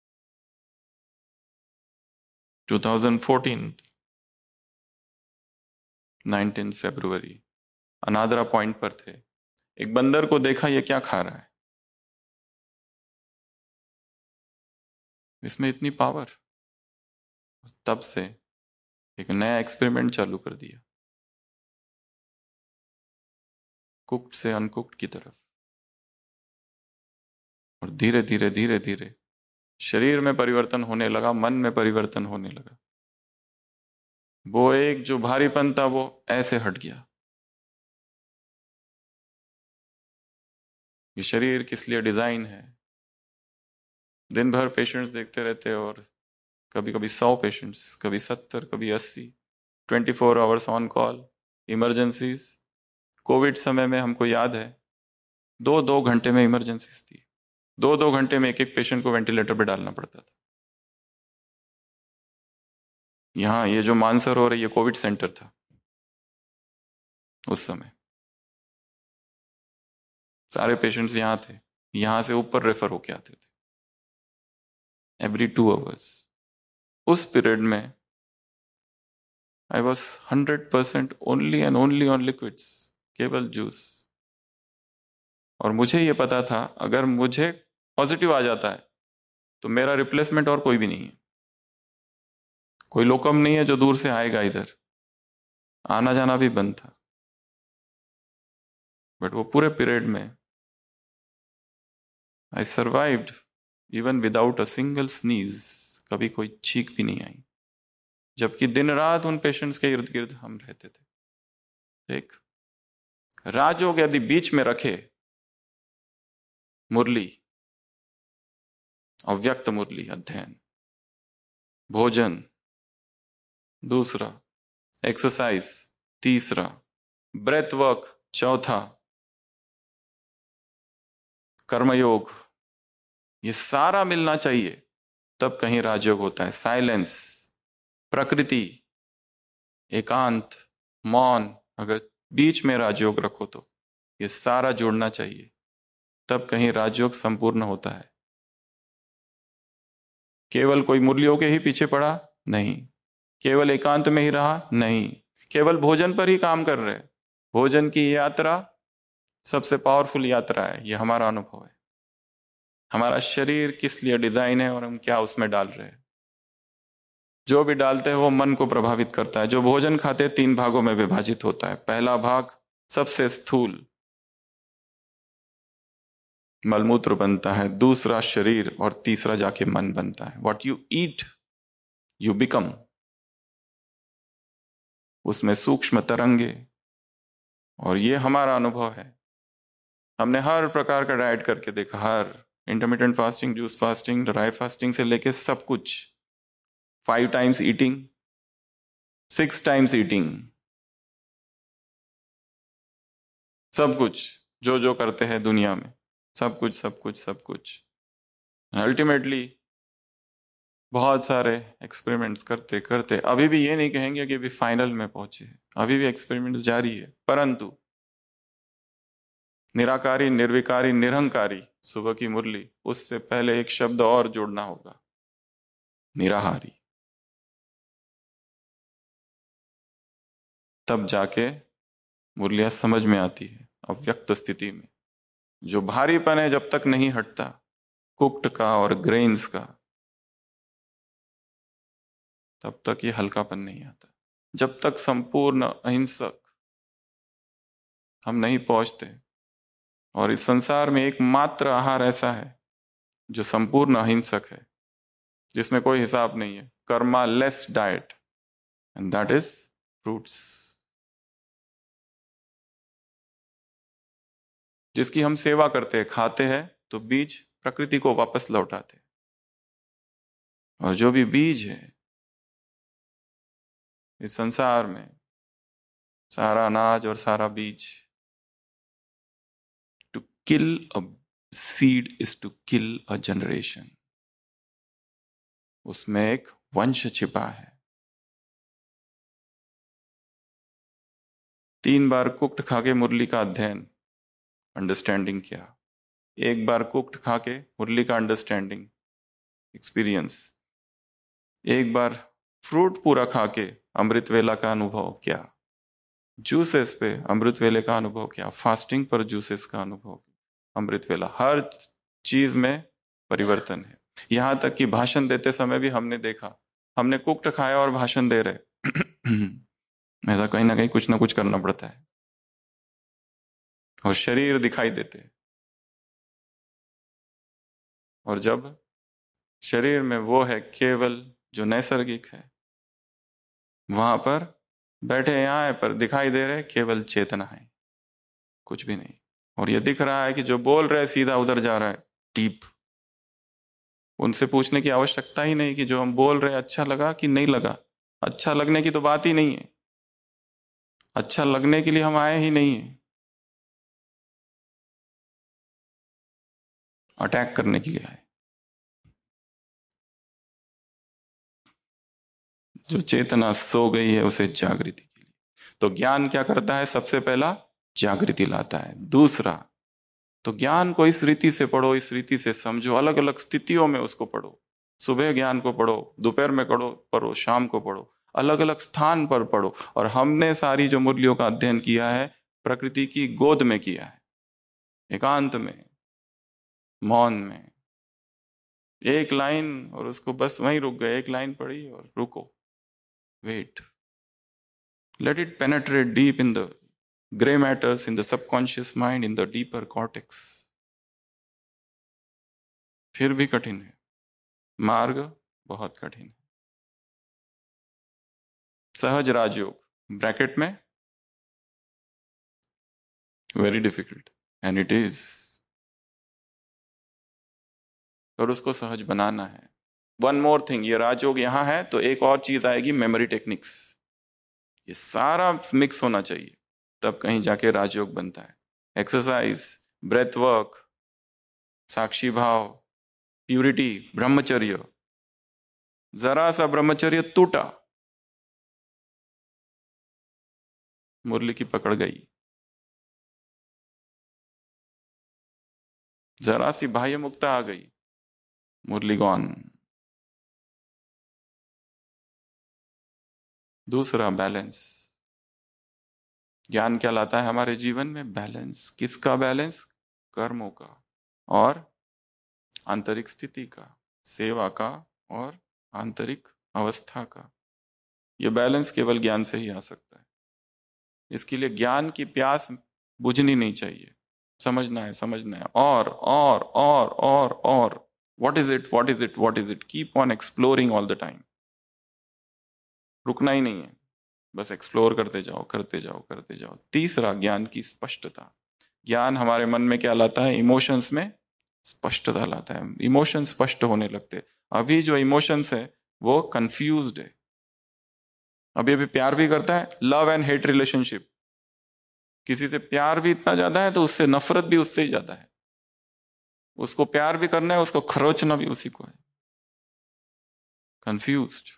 Speaker 2: 2014 19 फरवरी, अनादरा पॉइंट पर थे। एक बंदर को देखा, ये क्या खा रहा है। इसमें इतनी पावर। तब से एक नया एक्सपेरिमेंट चालू कर दिया, कुक्ड से अनकुक्ड की तरफ। और धीरे धीरे धीरे धीरे शरीर में परिवर्तन होने लगा, मन में परिवर्तन होने लगा। वो एक जो भारीपन था वो ऐसे हट गया। ये शरीर किस लिए डिजाइन है? दिन भर पेशेंट्स देखते रहते और कभी कभी 100 पेशेंट्स, कभी 70, कभी 80, 24 hours on call, emergencies. Covid समय में हमको याद है 2-2 घंटे में इमरजेंसीज थी, 2-2 घंटे में एक एक पेशेंट को वेंटिलेटर पे डालना पड़ता था। यहाँ ये जो मानसरोवर है ये कोविड सेंटर था उस समय। सारे पेशेंट्स यहाँ थे, यहाँ से ऊपर रेफर होके आते थे एवरी 2 आवर्स। उस पीरियड में I was 100% only and only on liquids, केवल जूस। और मुझे ये पता था अगर मुझे पॉजिटिव आ जाता है तो मेरा रिप्लेसमेंट और कोई भी नहीं है, कोई लोकम नहीं है जो दूर से आएगा इधर, आना जाना भी बंद था। बट वो पूरे पीरियड में I survived even without a single sneeze, कभी कोई छींक भी नहीं आई, जबकि दिन रात उन पेशेंट्स के इर्द गिर्द हम रहते थे। एक राजयोग यदि बीच में रखे मुरली, अव्यक्त मुरली अध्ययन, भोजन दूसरा, एक्सरसाइज तीसरा, ब्रेथ वर्क चौथा, कर्मयोग, ये सारा मिलना चाहिए तब कहीं राजयोग होता है। साइलेंस, प्रकृति, एकांत, मौन, अगर बीच में राजयोग रखो तो ये सारा जुड़ना चाहिए तब कहीं राजयोग संपूर्ण होता है। केवल कोई मुरलियों के ही पीछे पड़ा नहीं, केवल एकांत में ही रहा नहीं, केवल भोजन पर ही काम कर रहे। भोजन की यात्रा सबसे पावरफुल यात्रा है, ये हमारा अनुभव है। हमारा शरीर किस लिए डिजाइन है और हम क्या उसमें डाल रहे हैं। जो भी डालते हैं वो मन को प्रभावित करता है। जो भोजन खाते 3 भागों में विभाजित होता है। पहला भाग सबसे स्थूल मलमूत्र बनता है, दूसरा शरीर और तीसरा जाके मन बनता है। What you eat you become. उसमें सूक्ष्म तरंगे, और ये हमारा अनुभव है। हमने हर प्रकार का डाइट करके देखा, हर intermittent fasting, juice fasting, dry fasting से लेके सब कुछ, 5 टाइम्स ईटिंग, 6 टाइम्स ईटिंग, सब कुछ जो जो करते हैं दुनिया में, सब कुछ सब कुछ सब कुछ। अल्टीमेटली बहुत सारे एक्सपेरिमेंट्स करते करते अभी भी ये नहीं कहेंगे कि अभी फाइनल में पहुंचे, अभी भी एक्सपेरिमेंट्स जारी है। परंतु निराकारी, निर्विकारी, निरहंकारी, सुबह की मुरली, उससे पहले एक शब्द और जोड़ना होगा, निराहारी। तब जाके मुरलियां समझ में आती है। अव्यक्त स्थिति में जो भारीपन है जब तक नहीं हटता कुक्ड का और ग्रेन्स का, तब तक ये हल्कापन नहीं आता। जब तक संपूर्ण अहिंसक हम नहीं पहुंचते। और इस संसार में एकमात्र आहार ऐसा है जो संपूर्ण अहिंसक है, जिसमें कोई हिसाब नहीं है, karma less diet, and that is fruits, जिसकी हम सेवा करते हैं, खाते हैं तो बीज प्रकृति को वापस लौटाते हैं। और जो भी बीज है इस संसार में, सारा अनाज और सारा बीज, to kill a seed is to kill a generation. उसमें एक वंश छिपा है। 3 बार कुक्ड खाके मुरली का अध्ययन, अंडरस्टैंडिंग किया। 1 बार कुक्ड खाके मुरली का अंडरस्टैंडिंग, एक्सपीरियंस। 1 बार फ्रूट पूरा खाके अमृत वेला का अनुभव किया। जूसेस पे अमृत वेले का अनुभव किया। फास्टिंग पर जूसेस का अनुभव, अमृत वेला। हर चीज में परिवर्तन है। यहां तक कि भाषण देते समय भी हमने देखा, हमने कुक्ट खाया और भाषण दे रहे ऐसा कहीं ना कुछ करना पड़ता है, और शरीर दिखाई देते हैं। और जब शरीर में वो है केवल जो नैसर्गिक है, वहां पर बैठे यहाँ है पर दिखाई दे रहे केवल चेतना है, कुछ भी नहीं। और ये दिख रहा है कि जो बोल रहे सीधा उधर जा रहा है, डीप। उनसे पूछने की आवश्यकता ही नहीं कि जो हम बोल रहे अच्छा लगा कि नहीं लगा। अच्छा लगने की तो बात ही नहीं है, अच्छा लगने के लिए हम आए ही नहीं है, अटैक करने के लिए आए। जो चेतना सो गई है उसे जागृति के लिए। तो ज्ञान क्या करता है? सबसे पहला जागृति लाता है। दूसरा, तो ज्ञान को इस रीति से पढ़ो, इस रीति से समझो, अलग अलग स्थितियों में उसको पढ़ो। सुबह ज्ञान को पढ़ो, दोपहर में पढ़ो, शाम को पढ़ो, अलग अलग स्थान पर पढ़ो। और हमने सारी जो मुरलियों का अध्ययन किया है प्रकृति की गोद में किया है, एकांत में, मौन में। एक लाइन और उसको बस वहीं रुक गए, एक लाइन पढ़ी और रुको, wait, let it penetrate deep in the gray matters, in the subconscious mind, in the deeper cortex. फिर भी कठिन है, मार्ग बहुत कठिन है। सहज राजयोग ब्रैकेट में very difficult, and it is. और उसको सहज बनाना है। वन मोर थिंग, ये राजयोग यहां है तो एक और चीज आएगी, मेमोरी टेक्निक्स। ये सारा मिक्स होना चाहिए, तब कहीं जाके राजयोग बनता है। एक्सरसाइज, ब्रेथ वर्क, साक्षी भाव, प्यूरिटी, ब्रह्मचर्य। जरा सा ब्रह्मचर्य टूटा, मुरली की पकड़ गई। जरा सी बाह्य मुक्ता आ गई, मुरली गॉन। दूसरा, बैलेंस। ज्ञान क्या लाता है हमारे जीवन में? बैलेंस। किसका बैलेंस? कर्मों का और आंतरिक स्थिति का, सेवा का और आंतरिक अवस्था का। यह बैलेंस केवल ज्ञान से ही आ सकता है। इसके लिए ज्ञान की प्यास बुझनी नहीं चाहिए, समझना है, समझना है, और what is it, what is it, what is it, keep on exploring all the time. रुकना ही नहीं है, बस एक्सप्लोर करते जाओ, करते जाओ, करते जाओ। तीसरा, ज्ञान की स्पष्टता। ज्ञान हमारे मन में क्या लाता है? इमोशंस में स्पष्टता लाता है। इमोशन स्पष्ट होने लगते। अभी जो इमोशंस है वो कंफ्यूज्ड है। अभी अभी प्यार भी करता है, लव एंड हेट रिलेशनशिप। किसी से प्यार भी इतना ज्यादा है तो उससे नफरत भी उससे ही ज्यादा है। उसको प्यार भी करना है, उसको खरोचना भी उसी को है। कंफ्यूज्ड।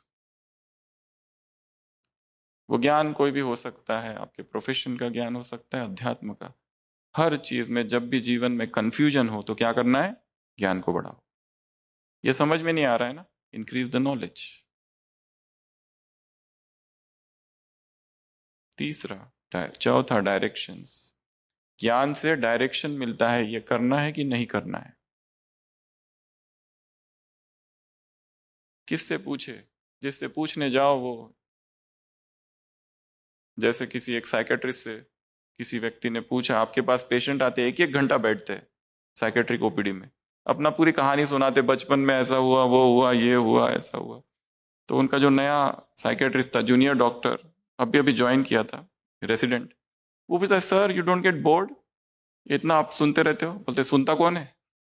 Speaker 2: वो ज्ञान कोई भी हो सकता है, आपके प्रोफेशन का ज्ञान हो सकता है, अध्यात्म का। हर चीज में जब भी जीवन में कंफ्यूजन हो तो क्या करना है? ज्ञान को बढ़ाओ। ये समझ में नहीं आ रहा है ना? Increase the knowledge. तीसरा, चौथा, डायरेक्शंस। ज्ञान से डायरेक्शन मिलता है, ये करना है कि नहीं करना है। किससे पूछे? जिससे पूछने जाओ वो, जैसे किसी एक साइकेट्रिस्ट से किसी व्यक्ति ने पूछा, आपके पास पेशेंट आते, एक एक घंटा बैठते हैं साइकेट्रिक ओपीडी में, अपना पूरी कहानी सुनाते, बचपन में ऐसा हुआ, वो हुआ, ये हुआ, ऐसा हुआ। तो उनका जो नया साइकेट्रिस्ट था, जूनियर डॉक्टर, अभी अभी ज्वाइन किया था, रेसिडेंट, वो पूछता है, sir you don't get bored? इतना आप सुनते रहते हो? बोलते, सुनता कौन है?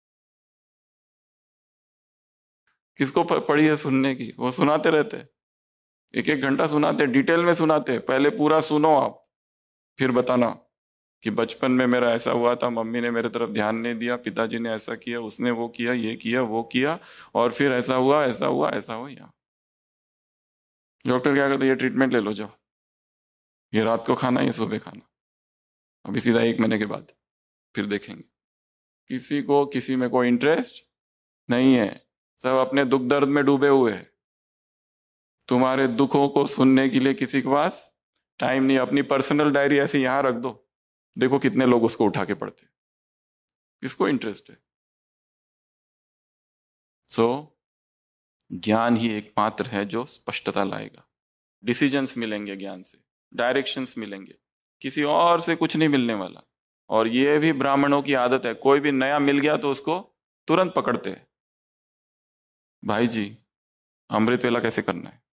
Speaker 2: किसको पड़ी है सुनने की? वो सुनाते रहते, एक एक घंटा सुनाते, डिटेल में सुनाते। पहले पूरा सुनो आप, फिर बताना कि बचपन में मेरा ऐसा हुआ था, मम्मी ने मेरे तरफ ध्यान नहीं दिया, पिताजी ने ऐसा किया, उसने वो किया, ये किया, वो किया, और फिर ऐसा हुआ, ऐसा हुआ, ऐसा हुआ। डॉक्टर क्या करते? ये ट्रीटमेंट ले लो, जाओ, ये रात को खाना, ये सुबह खाना, अभी सीधा 1 महीने के बाद फिर देखेंगे। किसी को किसी में कोई इंटरेस्ट नहीं है, सब अपने दुख दर्द में डूबे हुए हैं। तुम्हारे दुखों को सुनने के लिए किसी के पास टाइम नहीं। अपनी पर्सनल डायरी ऐसे यहां रख दो, देखो कितने लोग उसको उठा के पढ़ते। किसको इंटरेस्ट है? सो ज्ञान ही एकमात्र है जो स्पष्टता लाएगा। डिसीजंस मिलेंगे ज्ञान से, डायरेक्शंस मिलेंगे, किसी और से कुछ नहीं मिलने वाला। और ये भी ब्राह्मणों की आदत है, कोई भी नया मिल गया तो उसको तुरंत पकड़ते हैं। भाई जी, अमृत वेला कैसे करना है?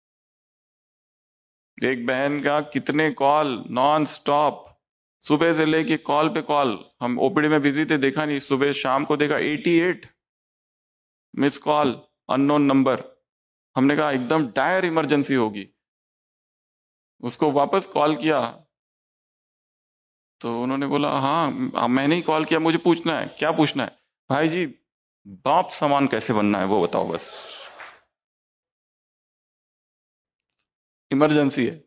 Speaker 2: एक बहन का कितने कॉल नॉन स्टॉप, सुबह से लेके कॉल पे कॉल। हम ओपीडी में बिजी थे, देखा नहीं, सुबह शाम को देखा 88 मिस कॉल, अननोन नंबर। हमने कहा एकदम डायर इमरजेंसी होगी, उसको वापस कॉल किया तो उन्होंने बोला हाँ मैंने ही कॉल किया, मुझे पूछना है। क्या पूछना है? भाई जी, बाप समान कैसे बनना है वो बताओ बस, इमरजेंसी है।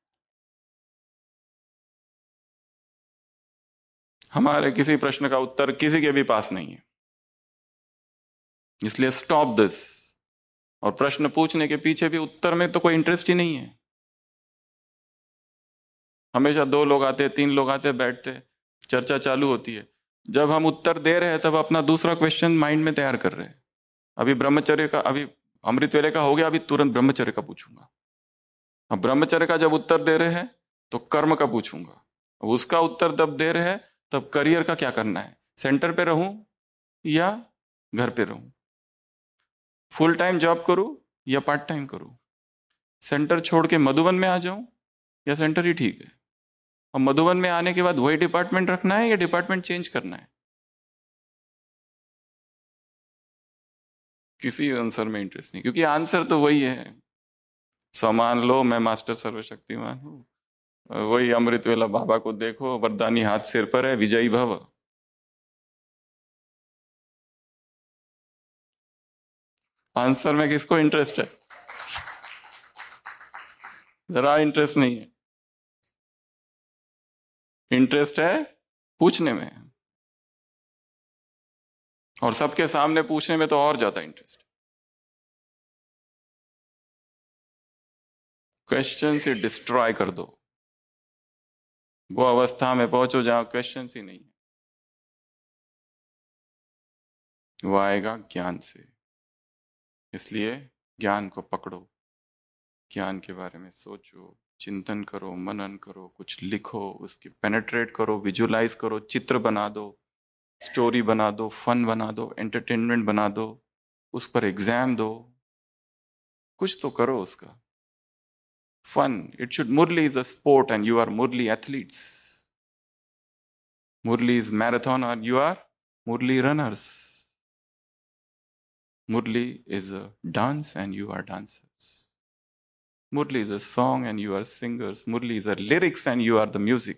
Speaker 2: हमारे किसी प्रश्न का उत्तर किसी के भी पास नहीं है, इसलिए स्टॉप दिस। और प्रश्न पूछने के पीछे भी उत्तर में तो कोई इंटरेस्ट ही नहीं है। हमेशा 2 लोग आते, 3 लोग आते, बैठते, चर्चा चालू होती है। जब हम उत्तर दे रहे हैं तब अपना दूसरा क्वेश्चन माइंड में तैयार कर रहे हैं। अभी ब्रह्मचर्य का, अभी अमृत वेले का हो गया, अभी तुरंत ब्रह्मचर्य का पूछूंगा। अब ब्रह्मचर्य का जब उत्तर दे रहे हैं तो कर्म का पूछूंगा। अब उसका उत्तर तब दे रहे हैं तब करियर का क्या करना है, सेंटर पे रहूं या घर पे रहूं, फुल टाइम जॉब करूं या पार्ट टाइम करूं, सेंटर छोड़ के मधुबन में आ जाऊं या सेंटर ही ठीक है। और मधुबन में आने के बाद वही डिपार्टमेंट रखना है या डिपार्टमेंट चेंज करना है? किसी आंसर में इंटरेस्ट नहीं, क्योंकि आंसर तो वही है। सामान लो, मैं मास्टर सर्वशक्तिमान हूं, वही अमृत वेला बाबा को देखो, वरदानी हाथ सिर पर है, विजयी भव। आंसर में किसको इंटरेस्ट है? जरा इंटरेस्ट नहीं है। इंटरेस्ट है पूछने में, और सबके सामने पूछने में तो और ज्यादा इंटरेस्ट। क्वेश्चन से डिस्ट्रॉय कर दो, वो अवस्था में पहुंचो जहां क्वेश्चन ही नहीं है। वो आएगा ज्ञान से। इसलिए ज्ञान को पकड़ो, ज्ञान के बारे में सोचो, चिंतन करो, मनन करो, कुछ लिखो, उसकी पेनेट्रेट करो, विजुलाइज करो, चित्र बना दो, स्टोरी बना दो, फन बना दो, एंटरटेनमेंट बना दो, उस पर एग्जाम दो, कुछ तो करो उसका। Fun. It should, Murli is a sport and you are Murli athletes. Murli is marathon and you are Murli runners. Murli is a dance and you are dancers. Murli is a song and you are singers. Murli is a lyrics and you are the music.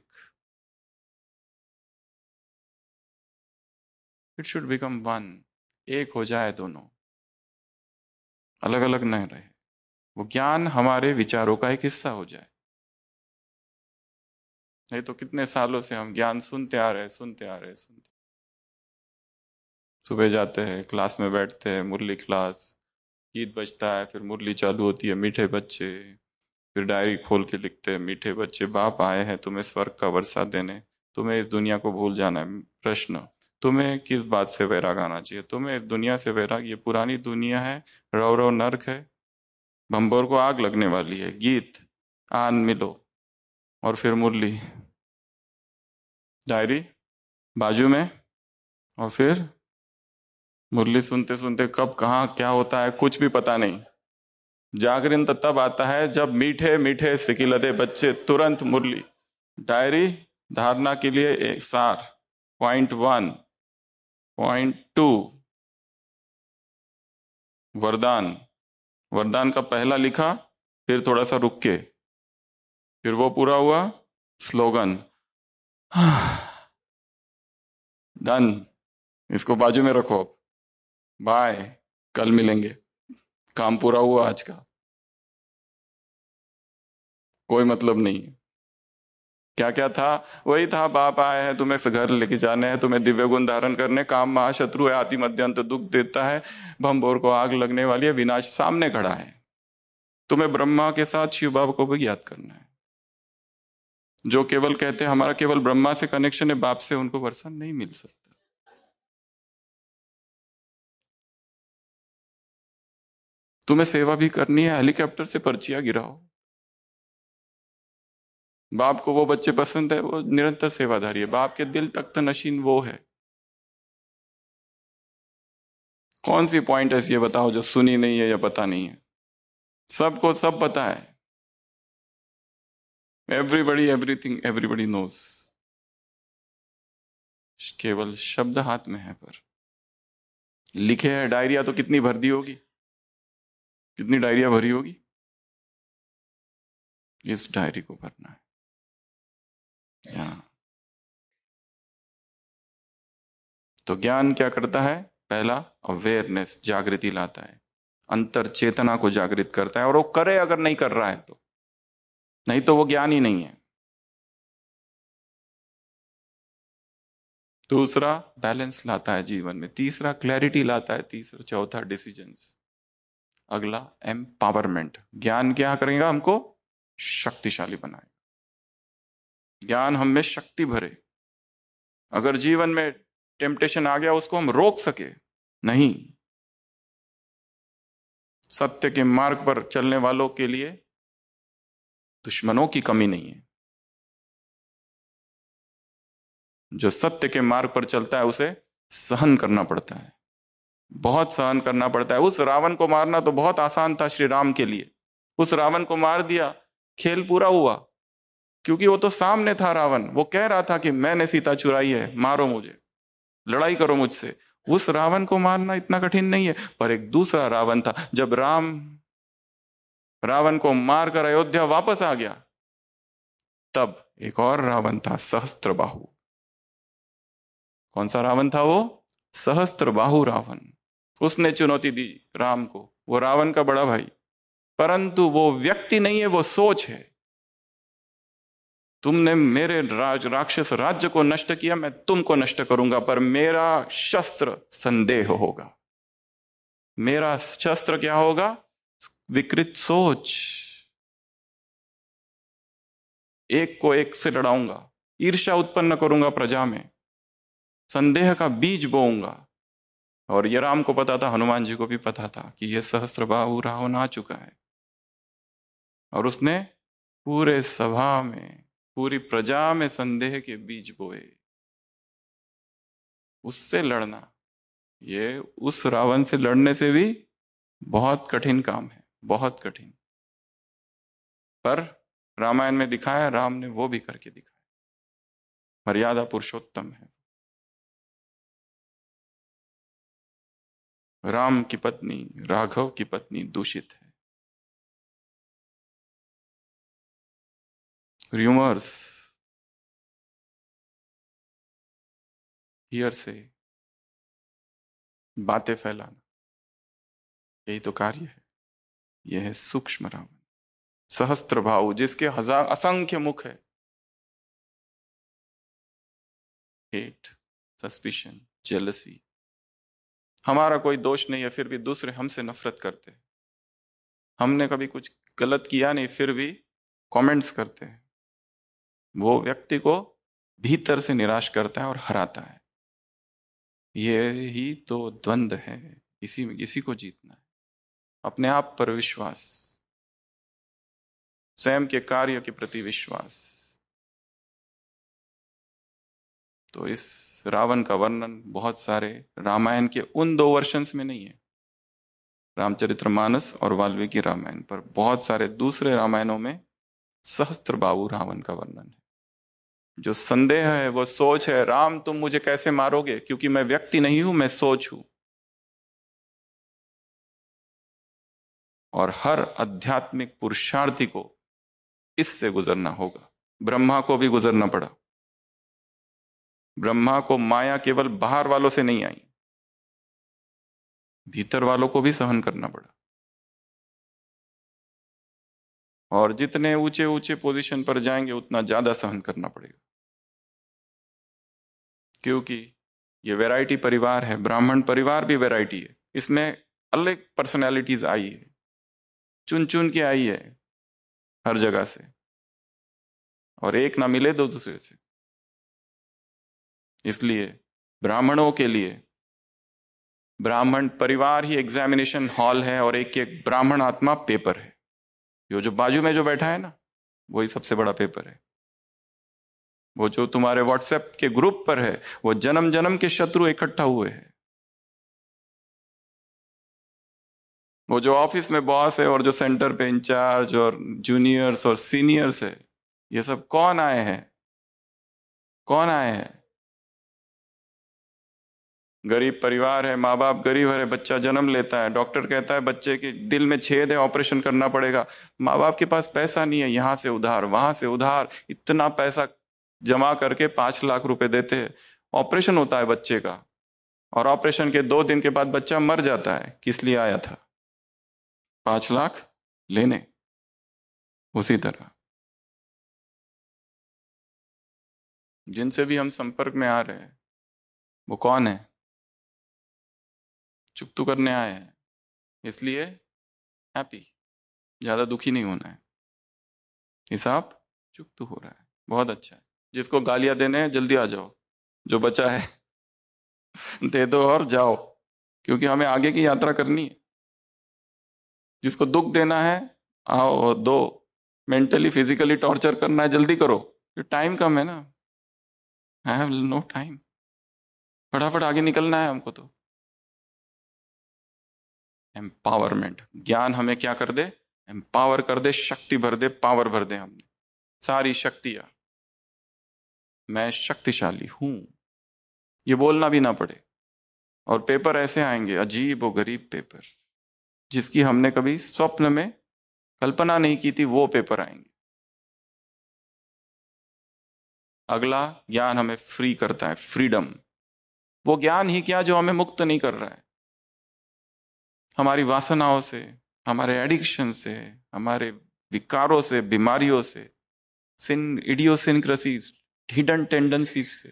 Speaker 2: It should become one. एक हो जाए दोनों, अलग अलग न रहे। वो ज्ञान हमारे विचारों का एक हिस्सा हो जाए। नहीं तो कितने सालों से हम ज्ञान सुनते आ रहे, सुनते आ रहे, सुनते। सुबह जाते हैं, क्लास में बैठते हैं, मुरली क्लास, गीत बजता है, फिर मुरली चालू होती है, मीठे बच्चे, फिर डायरी खोल के लिखते हैं, मीठे बच्चे बाप आए हैं तुम्हें स्वर्ग का वर्षा देने, तुम्हें इस दुनिया को भूल जाना है। प्रश्न, तुम्हें किस बात से वैराग आना चाहिए? तुम्हें इस दुनिया से वैराग, ये पुरानी दुनिया है, रव रव नर्क है, भंबोर को आग लगने वाली है। गीत, आन मिलो, और फिर मुरली, डायरी बाजू में, और फिर मुरली सुनते सुनते कब कहाँ क्या होता है कुछ भी पता नहीं। जागरण तो तब आता है जब मीठे मीठे सिकिलदे बच्चे तुरंत मुरली। डायरी धारणा के लिए एक सार, पॉइंट 1, पॉइंट 2, वरदान। वरदान का पहला लिखा, फिर थोड़ा सा रुक के, फिर वो पूरा हुआ, स्लोगन, डन, इसको बाजू में रखो, बाय, कल मिलेंगे, काम पूरा हुआ आज का, कोई मतलब नहीं है। क्या क्या था? वही था, बाप आए हैं तुम्हें घर लेके जाने हैं, तुम्हें दिव्य गुण धारण करने, काम महाशत्रु है, आदि मध्यांत दुख देता है, भंबोर को आग लगने वाली है, विनाश सामने खड़ा है। तुम्हें ब्रह्मा के साथ शिव बाबा को भी याद करना है। जो केवल कहते हैं हमारा केवल ब्रह्मा से कनेक्शन है, बाप से उनको वर्षा नहीं मिल सकता। तुम्हें सेवा भी करनी है, हेलीकॉप्टर से पर्चियां गिराओ। बाप को वो बच्चे पसंद है, वो निरंतर सेवाधारी है, बाप के दिल तख्त नशीन वो है। कौन सी पॉइंट ऐसी है बताओ जो सुनी नहीं है या पता नहीं है? सबको सब पता है। Everybody everything everybody knows. केवल शब्द हाथ में है, पर लिखे है डायरिया तो कितनी भर दी होगी, कितनी डायरिया भरी होगी। इस डायरी को भरना है यहाँ। तो ज्ञान क्या करता है? पहला अवेयरनेस, जागृति लाता है, अंतर चेतना को जागृत करता है, और वो करे अगर नहीं कर रहा है तो, नहीं तो वो ज्ञान ही नहीं है। दूसरा बैलेंस लाता है जीवन में, तीसरा क्लैरिटी लाता है, तीसरा चौथा डिसीजंस, अगला एम्पावरमेंट। ज्ञान क्या करेगा? हमको शक्तिशाली बनाएगा। ज्ञान हम में शक्ति भरे। अगर जीवन में टेम्पटेशन आ गया उसको हम रोक सके नहीं। सत्य के मार्ग पर चलने वालों के लिए दुश्मनों की कमी नहीं है। जो सत्य के मार्ग पर चलता है उसे सहन करना पड़ता है, बहुत सहन करना पड़ता है। उस रावण को मारना तो बहुत आसान था श्री राम के लिए। उस रावण को मार दिया, खेल पूरा हुआ, क्योंकि वो तो सामने था रावण। वो कह रहा था कि मैंने सीता चुराई है, मारो मुझे, लड़ाई करो मुझसे। उस रावण को मारना इतना कठिन नहीं है। पर एक दूसरा रावण था। जब राम रावण को मारकर अयोध्या वापस आ गया, तब एक और रावण था, सहस्त्रबाहु। कौन सा रावण था वो? सहस्त्रबाहु रावण। उसने चुनौती दी राम को, वो रावण का बड़ा भाई। परंतु वो व्यक्ति नहीं है, वो सोच है। तुमने मेरे राक्षस राज्य को नष्ट किया, मैं तुमको नष्ट करूंगा, पर मेरा शस्त्र संदेह होगा। मेरा शस्त्र क्या होगा? विकृत सोच। एक को एक से लड़ाऊंगा, ईर्ष्या उत्पन्न करूंगा प्रजा में, संदेह का बीज बोऊंगा। और ये राम को पता था, हनुमान जी को भी पता था कि यह सहस्त्रबाहु रावण आ चुका है। और उसने पूरे सभा में, पूरी प्रजा में संदेह के बीज बोए। उससे लड़ना, ये उस रावण से लड़ने से भी बहुत कठिन काम है, बहुत कठिन। पर रामायण में दिखाया, राम ने वो भी करके दिखाया। मर्यादा पुरुषोत्तम है। राम की पत्नी, राघव की पत्नी दूषित है। र्यूमर्स, हियर से बातें फैलाना, यही तो कार्य है। यह है सूक्ष्म रावण। सहस्त्र भाव, जिसके हजार असंख्य मुख है। Hate, suspicion, jealousy. हमारा कोई दोष नहीं है, फिर भी दूसरे हमसे नफरत करते हैं। हमने कभी कुछ गलत किया नहीं, फिर भी कमेंट्स करते हैं। वो व्यक्ति को भीतर से निराश करता है और हराता है। ये ही तो द्वंद्व है। इसी को जीतना है। अपने आप पर विश्वास, स्वयं के कार्य के प्रति विश्वास। तो इस रावण का वर्णन बहुत सारे रामायण के उन 2 वर्षन्स में नहीं है, रामचरितमानस और वाल्मीकि रामायण, पर बहुत सारे दूसरे रामायणों में सहस्त्रबाहु रावण का वर्णन है। जो संदेह है, वो सोच है, राम तुम मुझे कैसे मारोगे, क्योंकि मैं व्यक्ति नहीं हूं, मैं सोच हूं। और हर आध्यात्मिक पुरुषार्थी को इससे गुजरना होगा। ब्रह्मा को भी गुजरना पड़ा। ब्रह्मा को माया केवल बाहर वालों से नहीं आई, भीतर वालों को भी सहन करना पड़ा। और जितने ऊंचे ऊंचे पोजीशन पर जाएंगे उतना ज्यादा सहन करना पड़ेगा, क्योंकि ये वैरायटी परिवार है। ब्राह्मण परिवार भी वैरायटी है, इसमें अलग पर्सनैलिटीज आई है, चुन चुन के आई है हर जगह से, और एक ना मिले दो दूसरे से। इसलिए ब्राह्मणों के लिए ब्राह्मण परिवार ही एग्जामिनेशन हॉल है और एक एक ब्राह्मण आत्मा पेपर है। ये जो बाजू में जो बैठा है ना, वही सबसे बड़ा पेपर है। वो जो तुम्हारे व्हाट्सएप के ग्रुप पर है, वो जन्म जन्म के शत्रु इकट्ठा हुए हैं। वो जो ऑफिस में बॉस है और जो सेंटर पे इंचार्ज और जूनियर्स और सीनियर्स है, ये सब कौन आए हैं? कौन आए हैं? गरीब परिवार है, माँ बाप गरीब है, बच्चा जन्म लेता है, डॉक्टर कहता है बच्चे के दिल में छेद है, ऑपरेशन करना पड़ेगा। माँ बाप के पास पैसा नहीं है, यहां से उधार वहां से उधार, इतना पैसा जमा करके 5 लाख रुपए देते हैं। ऑपरेशन होता है बच्चे का, और ऑपरेशन के 2 दिन के बाद बच्चा मर जाता है। किस लिए आया था? 5 लाख लेने। उसी तरह जिनसे भी हम संपर्क में आ रहे हैं, वो कौन है? चुगतू करने आए हैं। इसलिए हैप्पी, ज्यादा दुखी नहीं होना है। हिसाब चुगतू हो रहा है, बहुत अच्छा है। जिसको गालियां देने हैं जल्दी आ जाओ, जो बचा है दे दो और जाओ, क्योंकि हमें आगे की यात्रा करनी है। जिसको दुख देना है आओ दो, मेंटली फिजिकली टॉर्चर करना है जल्दी करो, टाइम कम है ना। आई हैव नो टाइम, फटाफट आगे निकलना है हमको। तो एम्पावरमेंट, ज्ञान हमें क्या कर दे? एम्पावर कर दे, शक्ति भर दे, पावर भर दे। हमने सारी शक्तियां, मैं शक्तिशाली हूं, ये बोलना भी ना पड़े। और पेपर ऐसे आएंगे, अजीब और गरीब पेपर, जिसकी हमने कभी स्वप्न में कल्पना नहीं की थी, वो पेपर आएंगे। अगला ज्ञान हमें फ्री करता है, फ्रीडम। वो ज्ञान ही क्या जो हमें मुक्त नहीं कर रहा है हमारी वासनाओं से, हमारे एडिक्शन से, हमारे विकारों से, बीमारियों से, सिन इडियोसिनक्रेसीज, हिडन टेंडेंसीज से।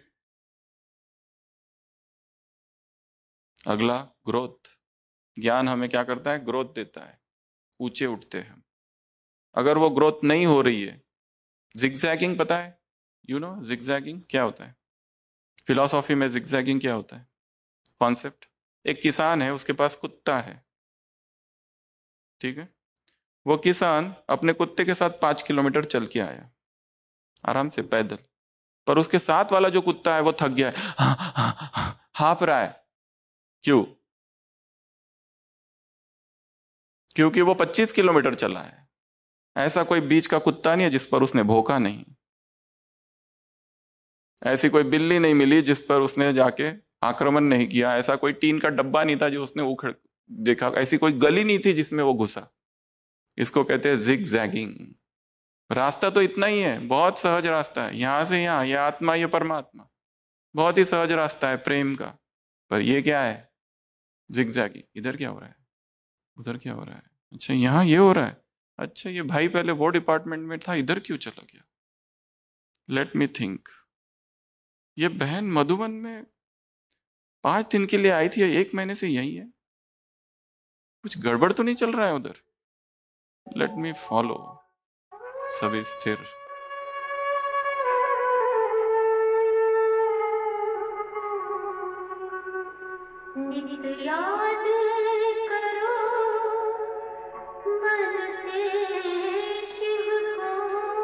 Speaker 2: अगला ग्रोथ, ज्ञान हमें क्या करता है? ग्रोथ देता है, ऊंचे उठते हैं हम। अगर वो ग्रोथ नहीं हो रही है, जिगजैगिंग पता है? यू नो जिगजैगिंग क्या होता है? फिलॉसफी में जिगजैगिंग क्या होता है? कॉन्सेप्ट, एक किसान है, उसके पास कुत्ता है, ठीक है। वो किसान अपने कुत्ते के साथ 5 किलोमीटर चल के आया, आराम से पैदल। पर उसके साथ वाला जो कुत्ता है वो थक गया है, हाँफ रहा है। क्यों? क्योंकि वो 25 किलोमीटर चला है। ऐसा कोई बीच का कुत्ता नहीं है जिस पर उसने भौंका नहीं। ऐसी कोई बिल्ली नहीं मिली जिस पर उसने जाके आक्रमण नहीं किया। ऐसा कोई टीन का डब्बा नहीं था जो उसने उखड़ देखा। ऐसी कोई गली नहीं थी जिसमें वो घुसा। इसको कहते हैं जिग जैगिंग। रास्ता तो इतना ही है, बहुत सहज रास्ता है, यहां से यहां, ये आत्मा ये परमात्मा, बहुत ही सहज रास्ता है प्रेम का। पर ये क्या है? Zigzagging. इधर क्या हो रहा है, उधर क्या हो रहा है, अच्छा यहाँ ये हो रहा है, अच्छा ये भाई पहले वो डिपार्टमेंट में था, इधर क्यों चला गया, लेट मी थिंक। ये बहन मधुबन में 5 दिन के लिए आई थी, 1 महीने से यही है, कुछ गड़बड़ तो नहीं चल रहा है उधर, लेट मी फॉलो। सभी स्थिर।
Speaker 1: नित्य याद करो मन से शिव को,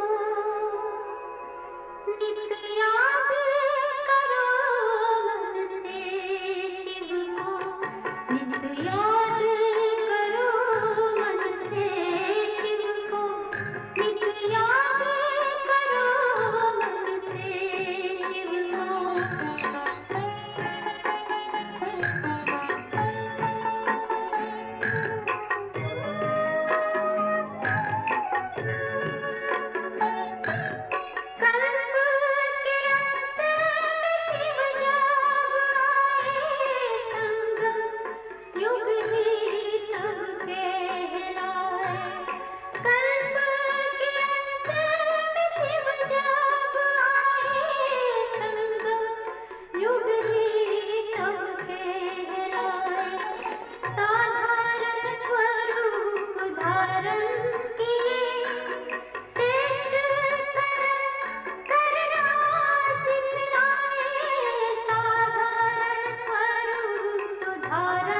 Speaker 1: नित्य याद करो मन से शिव को, नित्य याद करो मन से शिव को, नित्य याद करो मन से शिव धारण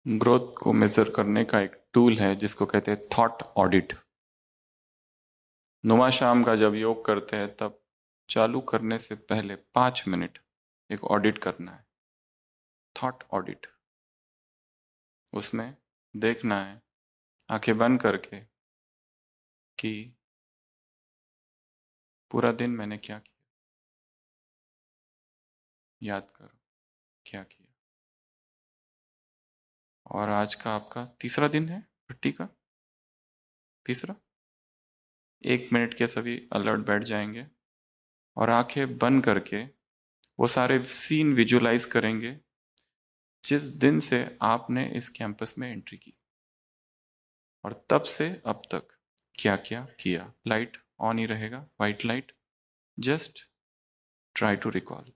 Speaker 2: ग्रोथ को मेजर करने का एक टूल है जिसको कहते हैं थॉट ऑडिट। नुमा शाम का जब योग करते हैं तब चालू करने से पहले 5 मिनट एक ऑडिट करना है, थॉट ऑडिट। उसमें देखना है आंखें बंद करके कि पूरा दिन मैंने क्या किया, याद करो क्या किया। और आज का आपका तीसरा दिन है छुट्टी का, तीसरा। 1 मिनट के सभी अलर्ट बैठ जाएंगे और आंखें बंद करके वो सारे सीन विजुलाइज करेंगे जिस दिन से आपने इस कैंपस में एंट्री की और तब से अब तक क्या क्या किया। लाइट ऑन ही रहेगा, white light. Just try to recall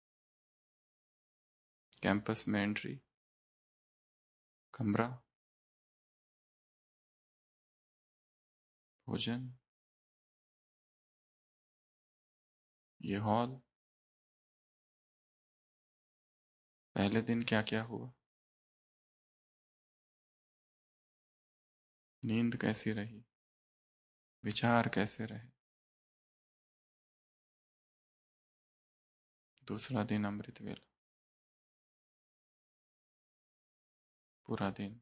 Speaker 2: campus में एंट्री, कमरा, भोजन, ये हॉल, पहले दिन क्या क्या हुआ, नींद कैसी रही, विचार कैसे रहे। दूसरा दिन अमृत वेला, पूरा दिन,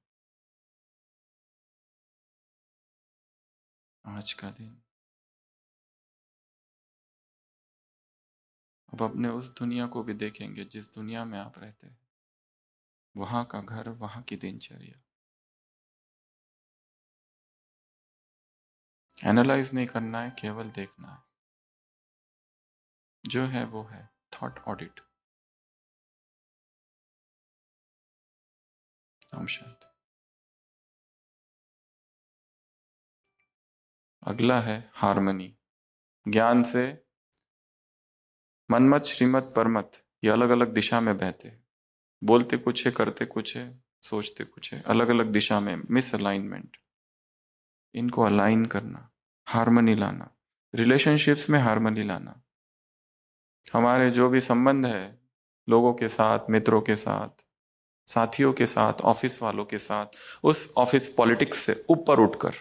Speaker 2: आज का दिन। अब अपने उस दुनिया को भी देखेंगे जिस दुनिया में आप रहते हैं, वहां का घर, वहां की दिनचर्या। एनालाइज नहीं करना है, केवल देखना है। जो है वो है, थॉट ऑडिट। ओम शांति। अगला है हारमनी। ज्ञान से मनमत, श्रीमत, परमत ये अलग अलग दिशा में बहते हैं। बोलते कुछ है, करते कुछ है, सोचते कुछ है, अलग अलग दिशा में मिस अलाइनमेंट। इनको अलाइन करना, हारमनी लाना, रिलेशनशिप्स में हारमनी लाना। हमारे जो भी संबंध है लोगों के साथ, मित्रों के साथ, साथियों के साथ, ऑफिस वालों के साथ, उस ऑफिस पॉलिटिक्स से ऊपर उठकर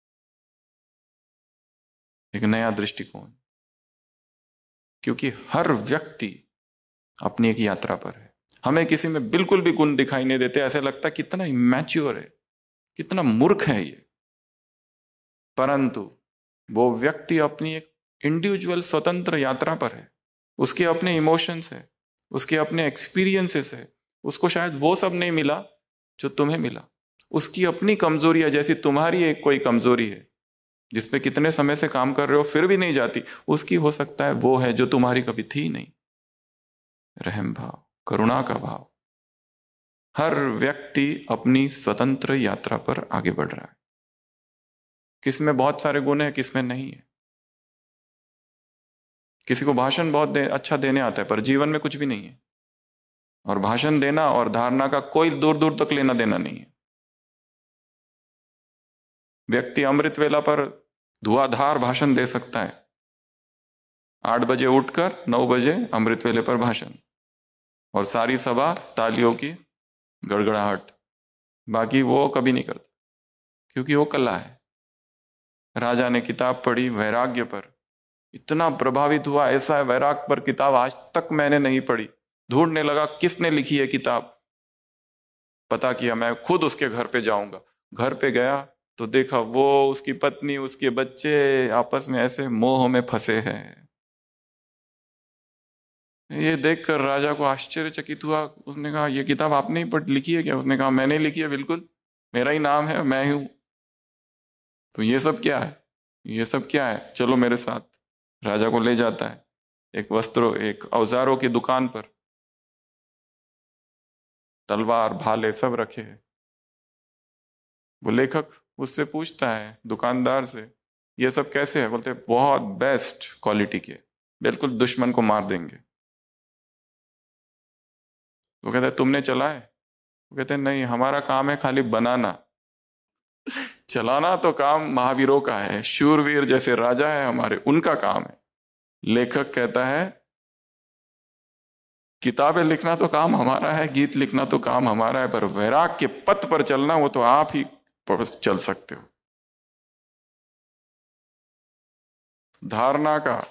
Speaker 2: एक नया दृष्टिकोण। क्योंकि हर व्यक्ति अपनी एक यात्रा पर है। हमें किसी में बिल्कुल भी गुण दिखाई नहीं देते, ऐसे लगता कितना इमैच्योर है, कितना मूर्ख है ये। परंतु वो व्यक्ति अपनी एक इंडिविजुअल स्वतंत्र यात्रा पर है। उसके अपने इमोशंस है, उसके अपने एक्सपीरियंसेस है। उसको शायद वो सब नहीं मिला जो तुम्हें मिला। उसकी अपनी कमजोरी है, जैसी तुम्हारी एक कोई कमजोरी है जिसपे कितने समय से काम कर रहे हो फिर भी नहीं जाती, उसकी हो सकता है वो है जो तुम्हारी कभी थी नहीं। रहम भाव, करुणा का भाव। हर व्यक्ति अपनी स्वतंत्र यात्रा पर आगे बढ़ रहा है। किसमें बहुत सारे गुण है, किसमें नहीं है। किसी को भाषण बहुत अच्छा देने आता है पर जीवन में कुछ भी नहीं है। और भाषण देना और धारणा का कोई दूर दूर तक लेना देना नहीं है। व्यक्ति अमृत वेला पर धुआंधार भाषण दे सकता है, 8 बजे उठकर 9 बजे अमृत वेले पर भाषण, और सारी सभा तालियों की गड़गड़ाहट। बाकी वो कभी नहीं करता, क्योंकि वो कला है। राजा ने किताब पढ़ी वैराग्य पर, इतना प्रभावित हुआ, ऐसा है वैराग पर किताब आज तक मैंने नहीं पढ़ी। ढूंढने लगा किसने लिखी है किताब, पता किया, मैं खुद उसके घर पे जाऊंगा। घर पे गया तो देखा वो, उसकी पत्नी, उसके बच्चे आपस में ऐसे मोह में फंसे हैं। ये देखकर राजा को आश्चर्यचकित हुआ। उसने कहा ये किताब आपने ही पढ़ लिखी है क्या? उसने कहा मैंने लिखी है, बिल्कुल मेरा ही नाम है, मैं ही हूं। तो ये सब क्या है, ये सब क्या है, चलो मेरे साथ। राजा को ले जाता है एक वस्त्रों, एक औजारों की दुकान पर। तलवार, भाले सब रखे हैं। वो लेखक उससे पूछता है दुकानदार से, ये सब कैसे है? बोलते बहुत बेस्ट क्वालिटी के, बिल्कुल दुश्मन को मार देंगे। वो कहता है तुमने चलाए? वो कहते हैं नहीं, हमारा काम है खाली बनाना, चलाना तो काम महावीरों का है, शूरवीर जैसे राजा है हमारे, उनका काम है। लेखक कहता है किताबें लिखना तो काम हमारा है, गीत लिखना तो काम हमारा है, पर वैराग के पथ पर चलना वो तो आप ही चल सकते हो। धारणा का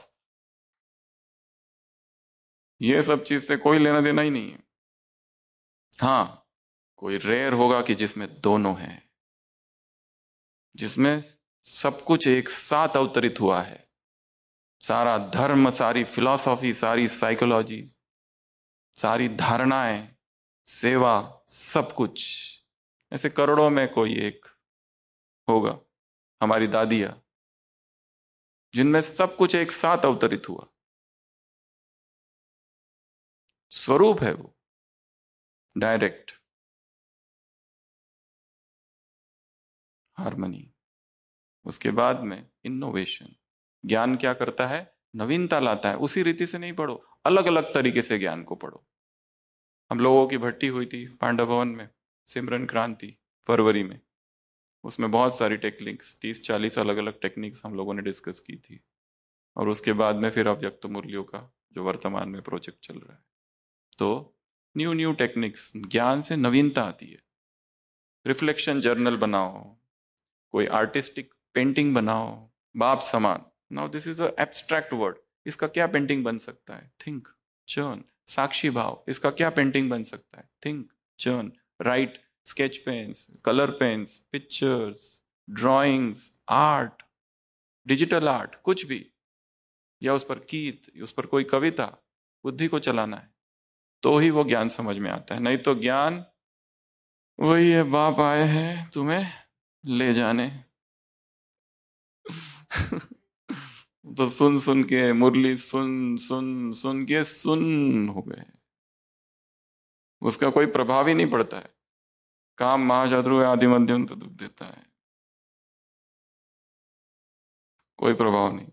Speaker 2: ये सब चीज से कोई लेना देना ही नहीं है। हाँ, कोई रेयर होगा कि जिसमें दोनों है, जिसमें सब कुछ एक साथ अवतरित हुआ है, सारा धर्म, सारी फिलॉसफी, सारी साइकोलॉजी, सारी धारणाएं, सेवा, सब कुछ। ऐसे करोड़ों में कोई एक होगा, हमारी दादियां, जिनमें सब कुछ एक साथ अवतरित हुआ। स्वरूप है वो डायरेक्ट हार्मनी। उसके बाद में इनोवेशन। ज्ञान क्या करता है? नवीनता लाता है। उसी रीति से नहीं पढ़ो, अलग अलग तरीके से ज्ञान को पढ़ो। हम लोगों की भट्टी हुई थी पांडव भवन में, सिमरन क्रांति फरवरी में। उसमें बहुत सारी टेक्निक्स, 30-40 अलग अलग टेक्निक्स हम लोगों ने डिस्कस की थी। और उसके बाद में फिर अव्यक्त मुरलियों का जो वर्तमान में प्रोजेक्ट चल रहा है। तो न्यू न्यू टेक्निक्स, ज्ञान से नवीनता आती है। रिफ्लेक्शन जर्नल बनाओ, कोई आर्टिस्टिक पेंटिंग बनाओ, बाप समान। Now this is a abstract word, इसका क्या पेंटिंग बन सकता है? Think, churn. साक्षी भाव, इसका क्या पेंटिंग बन सकता है? Think, churn, write. Sketch pens, colour pens, pictures, drawings, art, digital art, कुछ भी, या उस पर गीत, उस पर कोई कविता, बुद्धि को चलाना है, तो ही वो ज्ञान समझ में आता है। नहीं तो ज्ञान वही है, बाप आए हैं तुम्हें ले जाने। तो सुन सुन के मुरली, सुन सुन सुन के सुन हो गए, उसका कोई प्रभाव ही नहीं पड़ता है। काम महाशत्रु आदि मध्यम तो दुख देता है, कोई प्रभाव नहीं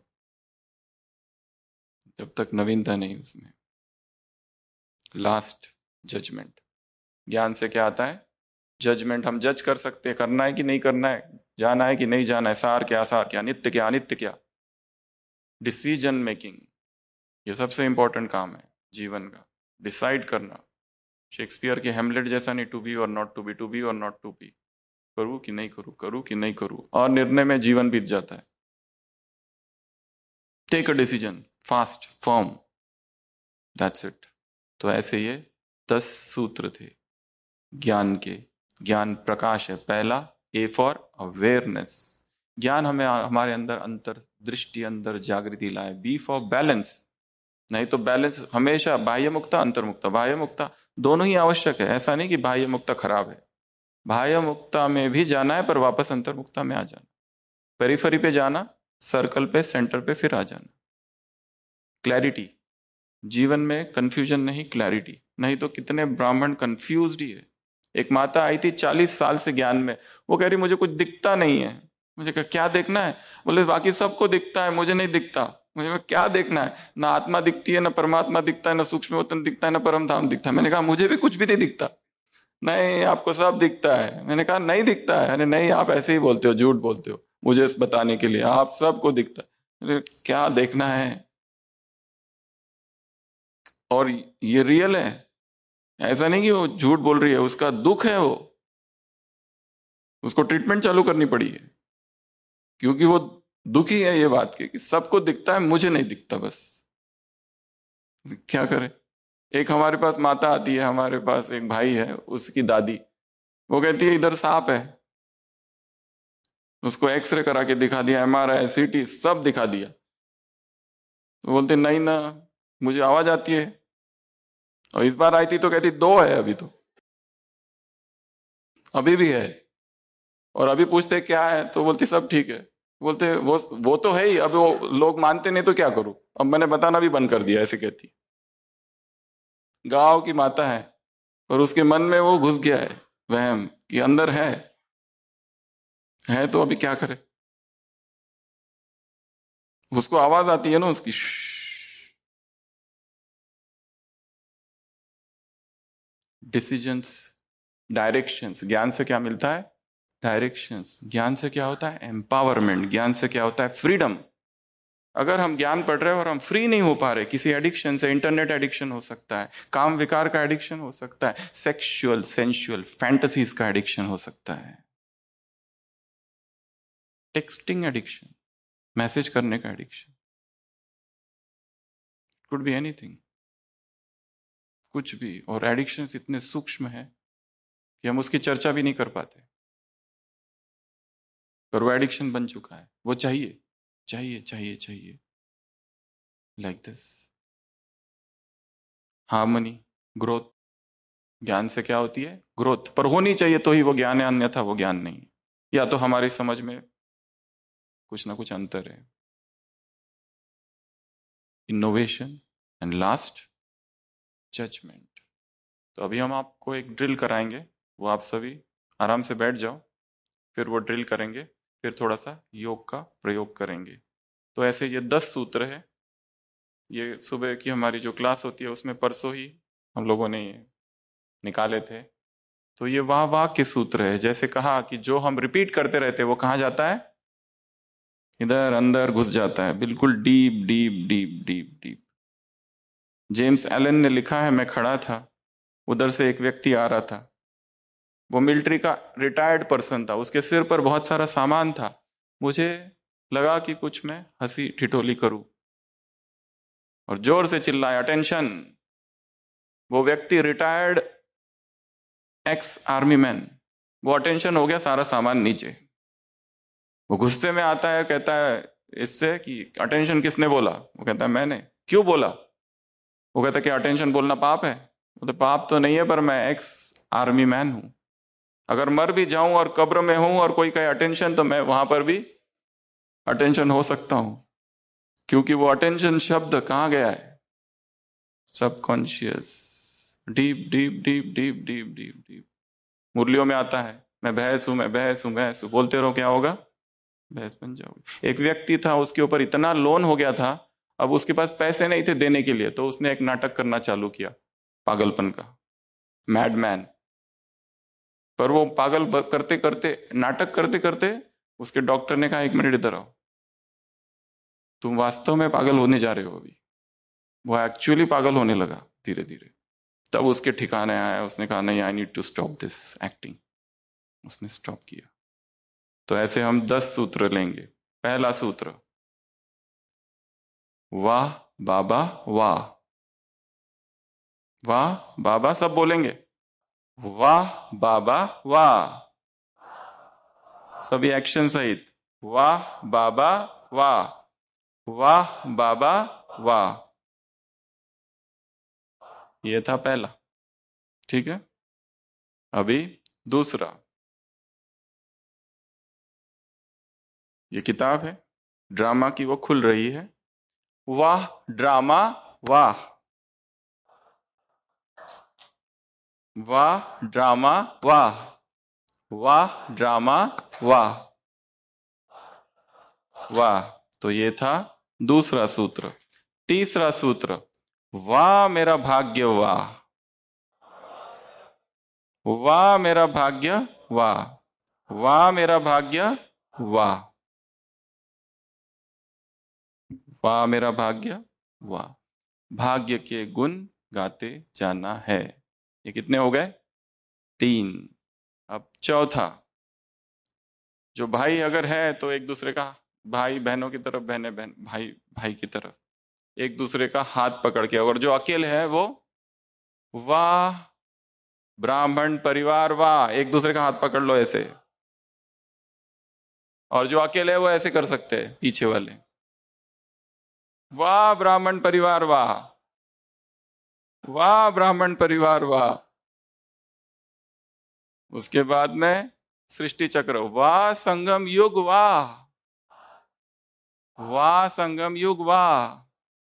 Speaker 2: जब तक नवीनता नहीं उसमें। Last, judgement. ज्ञान से क्या आता है? जजमेंट। हम जज कर सकते हैं, करना है कि नहीं करना है, जाना है कि नहीं जाना है, सार क्या सार क्या, नित्य क्या अनित्य क्या। डिसीजन मेकिंग, ये सबसे इंपॉर्टेंट काम है जीवन का, डिसाइड करना। शेक्सपियर के हेमलेट जैसा नहीं, टू बी और not to be, to be और नॉट टू बी, करूं कि नहीं करूं, करूं कि नहीं करूं, और निर्णय में जीवन बीत जाता है। Take a decision, fast, firm, that's it. तो ऐसे ये 10 सूत्र थे ज्ञान के। ज्ञान प्रकाश है पहला, ए फॉर अवेयरनेस। ज्ञान हमें हमारे अंदर अंतर दृष्टि, अंदर जागृति लाए। बी फॉर बैलेंस, नहीं तो बैलेंस हमेशा बाह्य मुक्ता अंतर मुक्ता, बाह्य मुक्ता दोनों ही आवश्यक है। ऐसा नहीं कि बाह्य मुक्ता खराब है, बाह्य मुक्ता में भी जाना है पर वापस अंतर मुक्ता में आ जाना। पेरिफेरी पे जाना, सर्कल पे, सेंटर पे फिर आ जाना। क्लैरिटी, जीवन में कंफ्यूजन नहीं, क्लैरिटी। नहीं तो कितने ब्राह्मण कंफ्यूज्ड ही है। एक माता आई थी 40 साल से ज्ञान में, वो कह रही मुझे कुछ दिखता नहीं है। मुझे कहा क्या देखना है? बोले बाकी सबको दिखता है, मुझे नहीं दिखता। मुझे कहा क्या देखना है? ना आत्मा दिखती है, ना परमात्मा दिखता है, ना सूक्ष्म वतन दिखता है, ना परम धाम दिखता है। मैंने कहा मुझे भी कुछ भी नहीं दिखता। नहीं आपको सब दिखता है। मैंने कहा नहीं दिखता है। अरे नहीं, आप ऐसे ही बोलते हो, झूठ बोलते हो मुझे बताने के लिए, आप सबको दिखता है। अरे क्या देखना है? और ये रियल है, ऐसा नहीं कि वो झूठ बोल रही है, उसका दुख है, वो उसको ट्रीटमेंट चालू करनी पड़ी है, क्योंकि वो दुखी है ये बात के कि सबको दिखता है, मुझे नहीं दिखता। बस क्या करे? एक हमारे पास माता आती है, हमारे पास एक भाई है, उसकी दादी, वो कहती है इधर सांप है। उसको एक्सरे करा के दिखा दिया, MRI CT सब दिखा दिया, तो बोलते नहीं ना, मुझे आवाज आती है। और इस बार आई थी तो कहती दो है, अभी तो अभी भी है। और अभी पूछते क्या है तो बोलती सब ठीक है। बोलते वो तो है ही, अब वो लोग मानते नहीं तो क्या करूं, अब मैंने बताना भी बंद कर दिया, ऐसे कहती। गांव की माता है और उसके मन में वो घुस गया है वहम कि अंदर है तो अभी क्या करे। उसको आवाज आती है ना उसकी, डिसीजंस, डायरेक्शंस। ज्ञान से क्या मिलता है? डायरेक्शंस। ज्ञान से क्या होता है? एम्पावरमेंट। ज्ञान से क्या होता है? फ्रीडम। अगर हम ज्ञान पढ़ रहे हैं और हम फ्री नहीं हो पा रहे किसी एडिक्शन से, इंटरनेट एडिक्शन हो सकता है, काम विकार का एडिक्शन हो सकता है, सेक्सुअल सेंसुअल फैंटेसीज का एडिक्शन हो सकता है, टेक्सटिंग एडिक्शन, मैसेज करने का एडिक्शन, कुड बी एनीथिंग, कुछ भी। और एडिक्शन इतने सूक्ष्म है कि हम उसकी चर्चा भी नहीं कर पाते, पर वो एडिक्शन बन चुका है। वो चाहिए चाहिए चाहिए चाहिए, लाइक दिस। हार्मनी, ग्रोथ, ज्ञान से क्या होती है? ग्रोथ। पर होनी चाहिए तो ही वो ज्ञान है, अन्यथा वो ज्ञान नहीं है। या तो हमारी समझ में कुछ ना कुछ अंतर है। Innovation and last judgement. तो अभी हम आपको एक ड्रिल कराएंगे, वो आप सभी आराम से बैठ जाओ, फिर वो ड्रिल करेंगे, फिर थोड़ा सा योग का प्रयोग करेंगे। तो ऐसे ये 10 सूत्र है। ये सुबह की हमारी जो क्लास होती है उसमें परसों ही हम लोगों ने निकाले थे। तो ये वाह वाह के सूत्र है। जैसे कहा कि जो हम रिपीट करते रहते वो कहाँ जाता है? इधर अंदर घुस जाता है, बिल्कुल deep deep deep deep deep. James Allen ने लिखा है, मैं खड़ा था, उधर से एक व्यक्ति आ रहा था, वो मिलिट्री का रिटायर्ड पर्सन था, उसके सिर पर बहुत सारा सामान था। मुझे लगा कि कुछ मैं हंसी ठिठोली करूं और जोर से चिल्लाया, अटेंशन। वो व्यक्ति रिटायर्ड एक्स आर्मी मैन, वो अटेंशन हो गया, सारा सामान नीचे। वो गुस्से में आता है, कहता है इससे कि अटेंशन किसने बोला? वो कहता है मैंने। क्यों बोला? वो कहता है कि अटेंशन बोलना पाप है। वो तो पाप तो नहीं है, पर मैं एक्स आर्मी मैन हूं, अगर मर भी जाऊं और कब्र में हूं और कोई कहे अटेंशन, तो मैं वहां पर भी अटेंशन हो सकता हूं, क्योंकि वो अटेंशन शब्द कहाँ गया है? Subconscious, deep deep deep deep deep deep deep. मुरलियों में आता है, मैं भैंस हूं, मैं भैंस हूं, भैंस हूं, बोलते रहो, क्या होगा? भैंस बन जाओगे। एक व्यक्ति था, उसके ऊपर इतना लोन हो गया था, अब उसके पास पैसे नहीं थे देने के लिए, तो उसने एक नाटक करना चालू किया पागलपन का, मैडमैन। पर वो पागल करते करते, नाटक करते करते, उसके डॉक्टर ने कहा, एक मिनट इधर आओ, तुम वास्तव में पागल होने जा रहे हो अभी। वो एक्चुअली पागल होने लगा धीरे धीरे। तब उसके ठिकाने आया, उसने कहा नहीं, I need to stop this acting. उसने स्टॉप किया। तो ऐसे हम 10 सूत्र लेंगे। पहला सूत्र, वाह बाबा वाह। वाह बाबा, सब बोलेंगे, वाह बाबा वाह, सभी एक्शन सहित, वाह बाबा वाह, वाह बाबा वाह। ये था पहला, ठीक है। अभी दूसरा, ये किताब है ड्रामा की, वो खुल रही है। वाह ड्रामा वाह, वाह ड्रामा वाह, वाह ड्रामा वाह वाह। तो ये था दूसरा सूत्र। तीसरा सूत्र, वाह मेरा भाग्य वाह, वाह मेरा भाग्य वाह, वाह मेरा भाग्य वाह, वाह मेरा भाग्य वाह। भाग्य के गुण गाते जाना है। ये कितने हो गए? 3। अब चौथा, जो भाई अगर है तो एक दूसरे का, भाई बहनों की तरफ, बहनें बहन भाई भाई की तरफ, एक दूसरे का हाथ पकड़ के। अगर जो अकेले है वो वाह ब्राह्मण परिवार वाह, एक दूसरे का हाथ पकड़ लो ऐसे। और जो अकेले है वो ऐसे कर सकते हैं, पीछे वाले, वाह ब्राह्मण परिवार वाह, वाह ब्राह्मण परिवार वाह। उसके बाद में सृष्टि चक्र, वाह संगम युग वाह, वाह संगम युग वाह,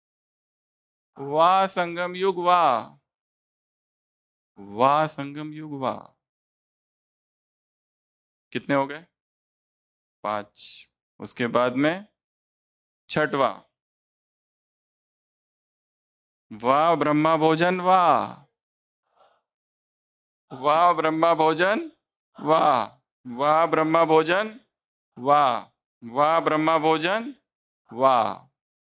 Speaker 2: वाह संगम युग वाह, वाह संगम युग वाह। कितने हो गए? 5। उसके बाद में छठवा, वाह ब्रह्मा भोजन वाह, वाह ब्रह्मा भोजन वाह, वाह ब्रह्मा भोजन वाह, वाह ब्रह्मा भोजन वाह।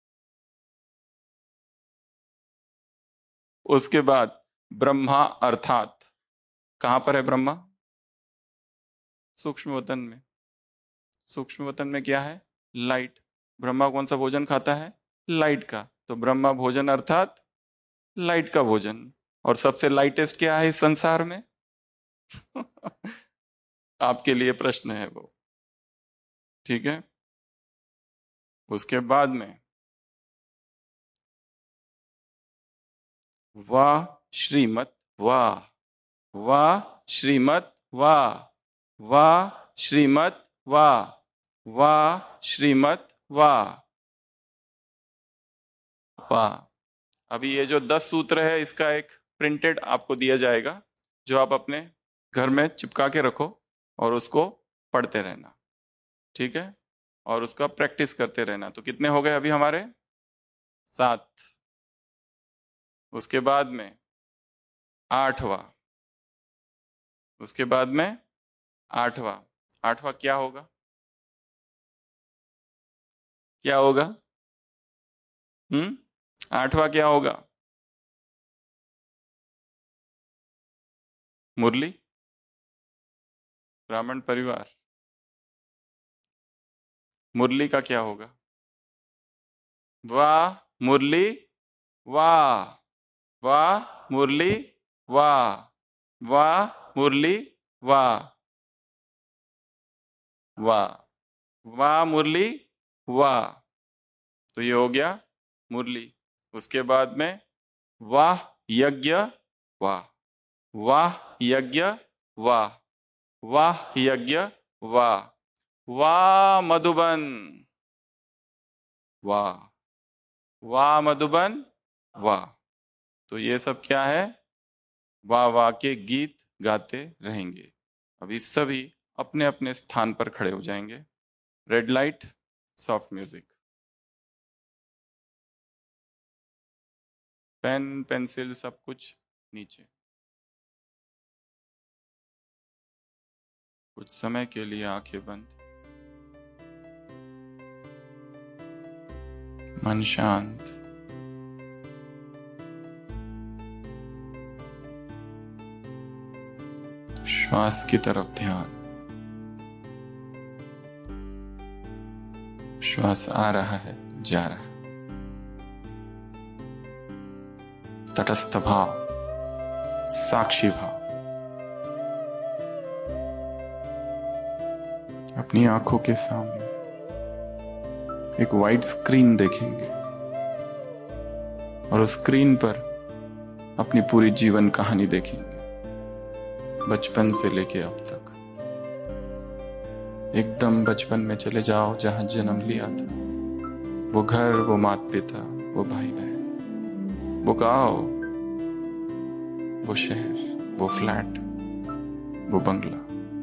Speaker 2: उसके बाद ब्रह्मा अर्थात, कहां पर है ब्रह्मा? सूक्ष्म वतन में। सूक्ष्म वतन में क्या है? लाइट। ब्रह्मा कौन सा भोजन खाता है? लाइट का। तो ब्रह्मा भोजन अर्थात लाइट का भोजन। और सबसे लाइटेस्ट क्या है इस संसार में? आपके लिए प्रश्न है वो। ठीक है। उसके बाद में वाह श्रीमत वाह, वाह श्रीमत वाह, वाह श्रीमत वाह, वाह श्रीमत वाह, वाह। अभी ये जो 10 सूत्र है इसका एक प्रिंटेड आपको दिया जाएगा, जो आप अपने घर में चिपका के रखो और उसको पढ़ते रहना। ठीक है। और उसका प्रैक्टिस करते रहना। तो कितने हो गए अभी हमारे? 7। उसके बाद में 8वां। उसके बाद में 8वां। 8वां क्या होगा? क्या होगा? 8वां क्या होगा? मुरली, ब्राह्मण परिवार। मुरली का क्या होगा? वाह मुरली वाह, वाह मुरली वाह, वाह मुरली वाह, वाह, वाह मुरली वाह। तो ये हो गया मुरली। उसके बाद में वाह यज्ञ वाह, वाह यज्ञ वाह, वाह यज्ञ वाह, वाह मधुबन वाह, वाह मधुबन वाह। तो ये सब क्या है? वाह वाह के गीत गाते रहेंगे। अभी सभी अपने अपने स्थान पर खड़े हो जाएंगे। Red light, soft music. Pen pencil सब कुछ नीचे। कुछ समय के लिए आंखें बंद, मन शांत। श्वास की तरफ ध्यान। श्वास आ रहा है, जा रहा है। तटस्थ भाव, साक्षी भाव। अपनी आंखों के सामने एक वाइड स्क्रीन देखेंगे और उस स्क्रीन पर अपनी पूरी जीवन कहानी देखेंगे, बचपन से लेके अब तक। एकदम बचपन में चले जाओ जहां जन्म लिया था। वो घर, वो माता पिता, वो भाई बहन, वो गांव, वो शहर, वो फ्लैट, वो बंगला।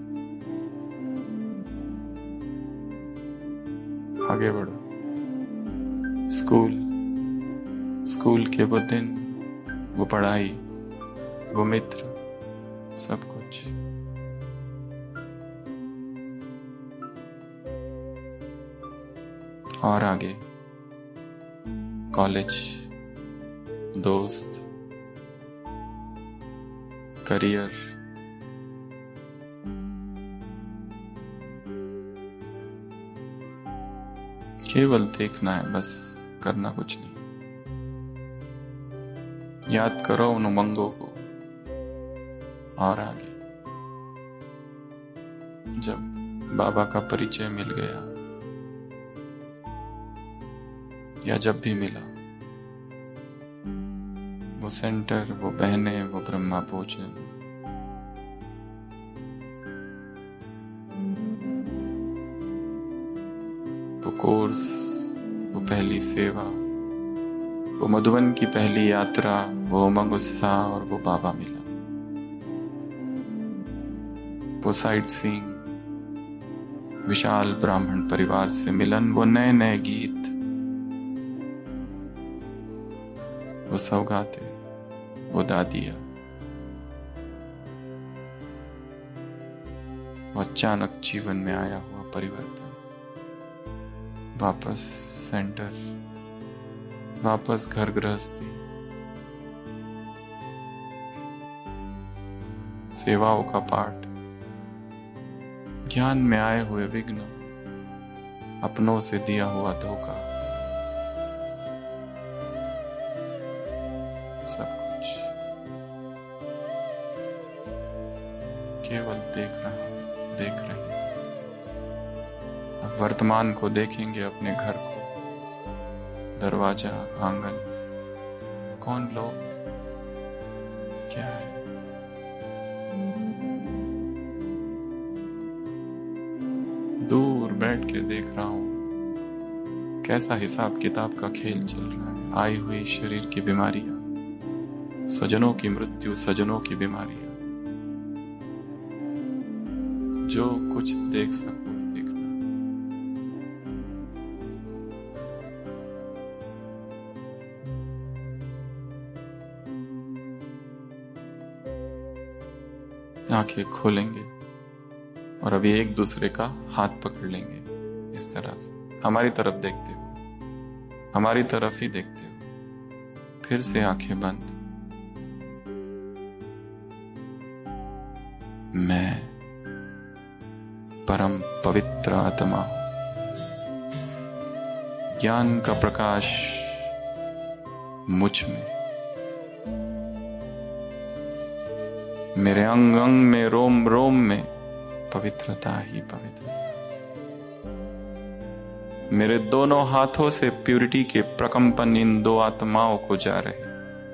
Speaker 2: आगे बढ़ो। स्कूल, स्कूल के वो दिन, वो पढ़ाई, वो मित्र, सब कुछ। और आगे कॉलेज, दोस्त, करियर, केवल देखना है बस, करना कुछ नहीं। याद करो उन उमंगों को। और आगे जब बाबा का परिचय मिल गया या जब भी मिला, वो सेंटर, वो बहनें, वो ब्रह्मा भोजन, वो कोर्स, वो पहली सेवा, वो मधुबन की पहली यात्रा, वो उमंग उत्साह और वो बाबा मिला, वो साइट सीइंग, विशाल ब्राह्मण परिवार से मिलन, वो नए नए गीत, वो सौगातें, वो दादिया, वो अचानक जीवन में आया हुआ परिवर्तन, वापस सेंटर, वापस घर गृहस्थी, सेवाओं का पाठ, ज्ञान में आए हुए विघ्न, अपनों से दिया हुआ धोखा, सब कुछ केवल देख रही। अब वर्तमान को देखेंगे, अपने घर को, दरवाजा, आंगन, कौन लोग, क्या है। दूर बैठ के देख रहा हूं कैसा हिसाब किताब का खेल चल रहा है। आई हुई शरीर की बीमारियां, स्वजनों की मृत्यु, सजनों की बीमारियां, जो कुछ देख सको देखना। आंखें खोलेंगे और अभी एक दूसरे का हाथ पकड़ लेंगे, इस तरह से हमारी तरफ देखते हुए, हमारी तरफ ही देखते हुए। फिर से आंखें बंद। मैं परम पवित्र आत्मा, ज्ञान का प्रकाश मुझ में, मेरे अंग अंग में, रोम रोम में पवित्रता ही पवित्रता। मेरे दोनों हाथों से प्यूरिटी के प्रकंपन इन दो आत्माओं को जा रहे,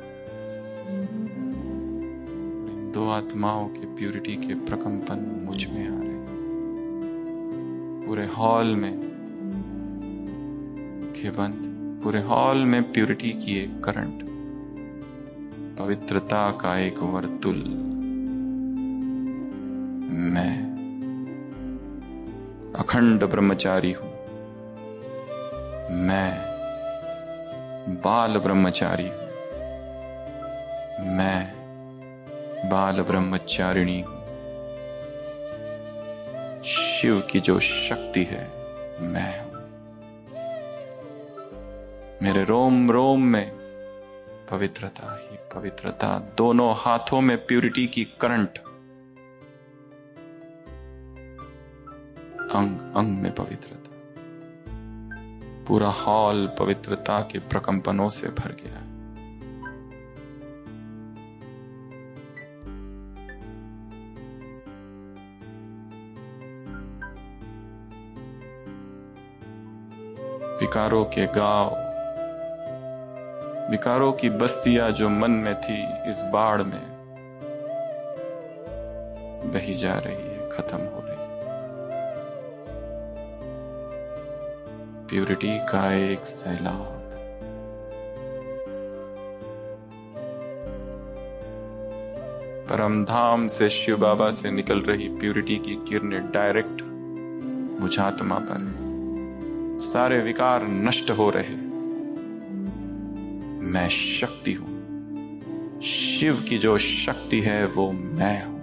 Speaker 2: इन दो आत्माओं के प्यूरिटी के प्रकंपन मुझ में आ रहे। पूरे हॉल में आंखें बंद, पूरे हॉल में प्यूरिटी की एक करंट, पवित्रता का एक वर्तुल। मैं अखंड ब्रह्मचारी हूं, मैं बाल ब्रह्मचारी हूं, मैं बाल ब्रह्मचारिणी हूं। शिव की जो शक्ति है मैं हूं। मेरे रोम रोम में पवित्रता ही पवित्रता, दोनों हाथों में प्यूरिटी की करंट, अंग अंग में पवित्रता। पूरा हॉल पवित्रता के प्रकंपनों से भर गया है। विकारों के गांव, विकारों की बस्तियां जो मन में थी, इस बाढ़ में बही जा रही है, खत्म हो रही। प्यूरिटी का एक सैलाब, परम धाम से शिव बाबा से निकल रही प्यूरिटी की किरणें डायरेक्ट मुझ आत्मा पर है। सारे विकार नष्ट हो रहे। मैं शक्ति हूं, शिव की जो शक्ति है वो मैं हूं।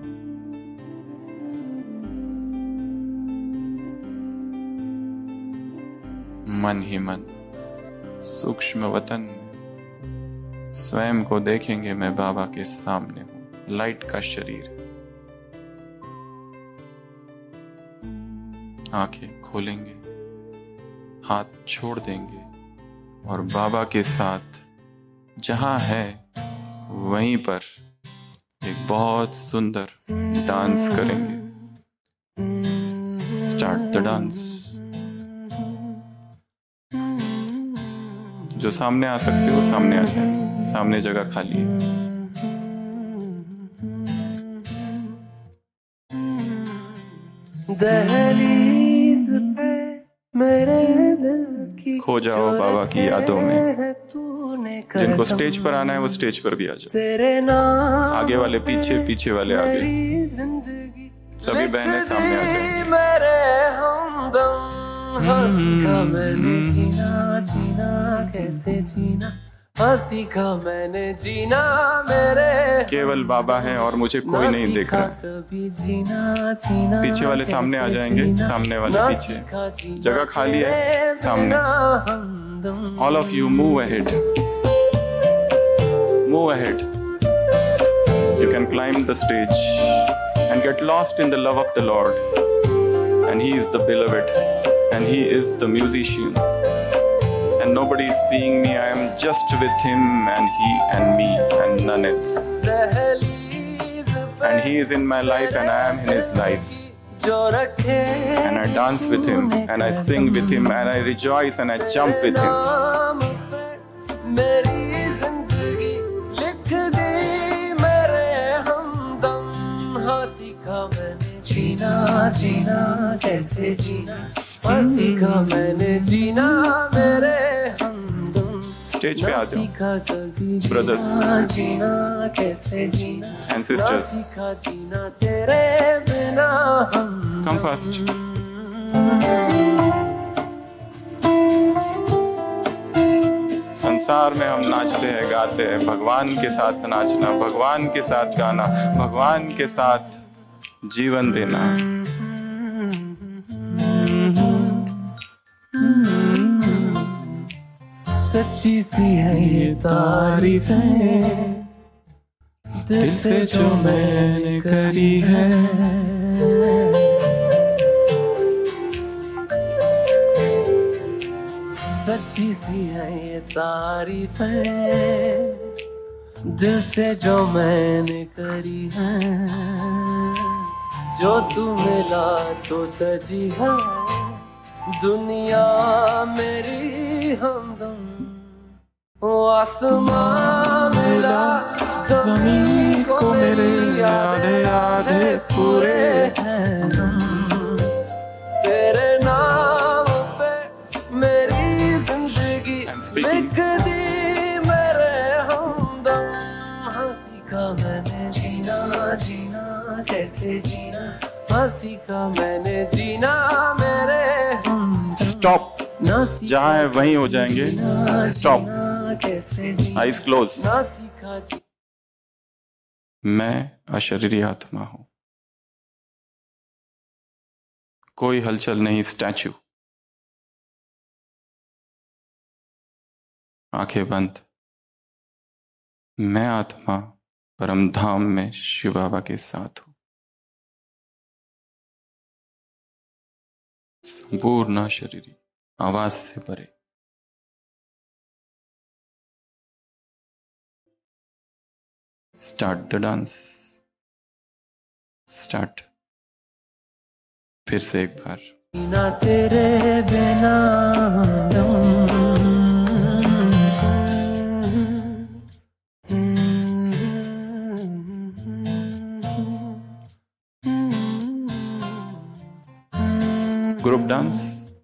Speaker 2: मन ही मन सूक्ष्म वतन में स्वयं को देखेंगे। मैं बाबा के सामने हूं, लाइट का शरीर। आंखें खोलेंगे, हाथ छोड़ देंगे और बाबा के साथ जहां है वहीं पर एक बहुत सुंदर डांस करेंगे। Start the dance. जो सामने आ सकते हो सामने आ जाए, सामने जगह खाली है।
Speaker 3: दहलीज पे मेरे दिल की
Speaker 2: खो जाओ बाबा की यादों में। जिनको स्टेज पर आना है वो स्टेज पर भी आ जाओ। आगे वाले पीछे, पीछे वाले आगे, सभी बहनें सामने आ जाएंगी।
Speaker 3: मेरे हमदम सीखा मैंने जीना, जीना कैसे जीना, सीखा मैंने जीना। मेरे
Speaker 2: केवल बाबा है और मुझे कोई नहीं देख रहा।
Speaker 3: कभी जीना, जीना
Speaker 2: पीछे वाले सामने आ जाएंगे, सामने वाले पीछे। जगह खाली है सामने। All of you move ahead, move ahead. you can climb the stage and get lost in the love of the Lord. And He is the beloved, and He is the musician. And nobody is seeing me, I am just with Him and He and me and none else. And He is in my life and I am in His life. And I dance with Him and I sing with Him and I rejoice and I jump with Him.
Speaker 3: जीना जीना कैसे जीना सीखा मैंने जीना मेरे हमदम
Speaker 2: स्टेज पे आ जाओ ब्रदर्स
Speaker 3: जीना कैसे जीना
Speaker 2: एंड सिस्टर्स
Speaker 3: सीखा जीना तेरे बिना
Speaker 2: कम फास्ट संसार में हम नाचते हैं गाते हैं भगवान के साथ नाचना भगवान के साथ गाना भगवान के साथ जीवन देना
Speaker 3: सच्ची सी है ये तारीफें दिल से जो मैंने करी है सच्ची सी है ये तारीफें दिल से जो मैंने करी है जो तू मिला तो सजी है दुनिया मेरी हमदम ओ आसमां मिला ज़मीन को मेरी यादें पूरे हैं तेरे नाम पे मेरी जिंदगी लिख दी मेरे हमदम हंसी का मैंने जीना जीना कैसे जीना हंसी का मैंने जीना मेरे
Speaker 2: स्टॉप जहाँ है वहीं हो जाएंगे स्टॉप आइज क्लोज मैं अशरीरी आत्मा हूं कोई हलचल नहीं स्टैचू आंखें बंद मैं आत्मा परम धाम में शिव बाबा के साथ हूं संपूर्ण शरीरी आवाज से परे स्टार्ट द डांस स्टार्ट फिर से एक बार
Speaker 3: ना तेरे बिना
Speaker 2: ग्रुप डांस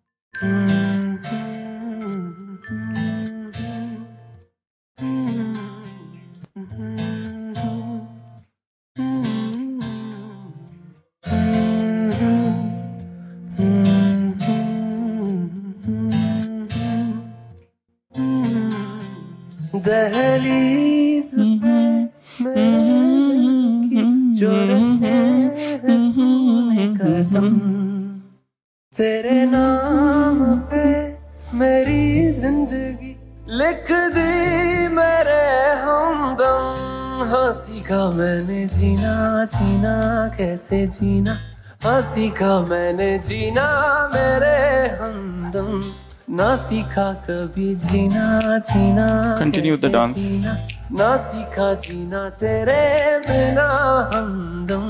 Speaker 2: दहलीज पे मेरे जो रखे तूने कदम तेरे नाम पे मेरी जिंदगी लिख दी मेरे हमदम हाँ सीखा मैंने जीना जीना कैसे जीना हाँ सीखा मैंने जीना मेरे हमदम ना सीखा कभी जीना जीना कंटिन्यू द डांस
Speaker 3: ना सीखा जीना तेरे बिना हमदम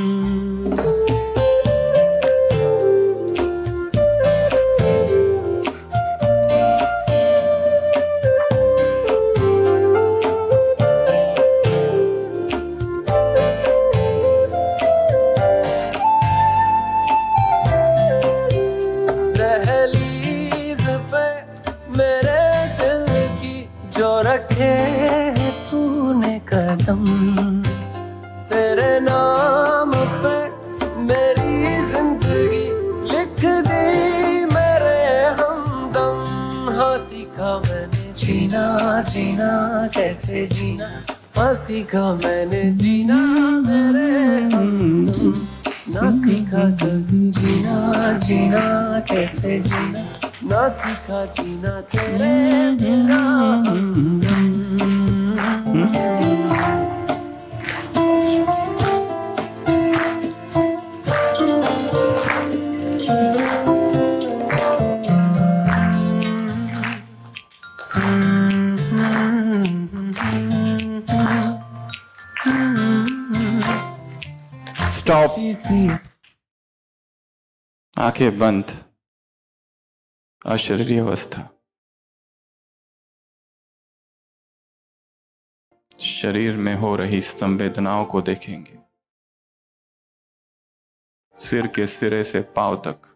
Speaker 3: रखे तूने कदम तेरे नाम पे मेरी जिंदगी लिख दी मेरे हमदम हाँ सीखा मैंने जीना जीना कैसे जीना हाँ सीखा मैंने जीना मेरे हमदम ना सीखा कभी जीना जीना कैसे जीना ना सीखा जीना तेरे बिना
Speaker 2: स्टॉप। आंखें बंद। अशरीरी अवस्था। शरीर में हो रही संवेदनाओं को देखेंगे, सिर के सिरे से पांव तक।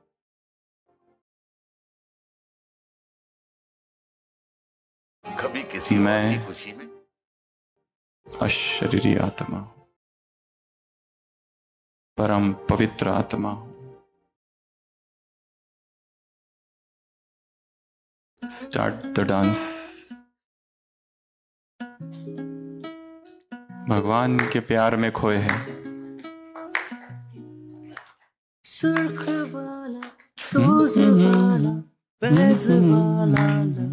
Speaker 4: कभी किसी और की खुशी में
Speaker 2: अशरीरी आत्मा हूं, परम पवित्र आत्मा हूं। Start the dance. भगवान के प्यार में खोए हैं।
Speaker 3: सुर्ख वाला, सोज वाला, बहस वाला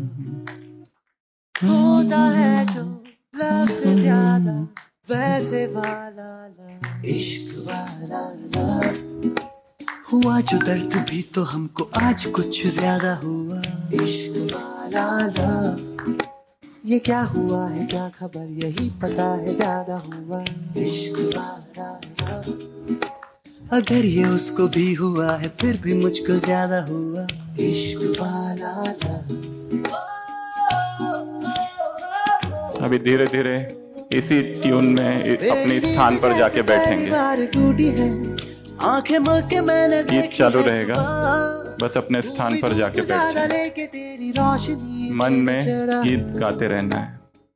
Speaker 3: होता है जो लव से ज्यादा वैसे वाला लव, इश्क वाला लव। हुआ जो दर्द भी तो हमको आज कुछ ज्यादा हुआ, इश्क वाला लव। ये क्या हुआ है क्या खबर यही पता है ज्यादा हुआ, इश्क वाला लव। अगर ये उसको भी हुआ है फिर भी मुझको ज्यादा हुआ, इश्क वाला लव।
Speaker 2: अभी धीरे धीरे इसी ट्यून में अपने स्थान पर जाके बैठेंगे।
Speaker 3: टूटी है आंखें मल के मैंने
Speaker 2: गीत चालू रहेगा, बस अपने स्थान पर जाके बैठेंगे। मन में गीत गाते रहना है।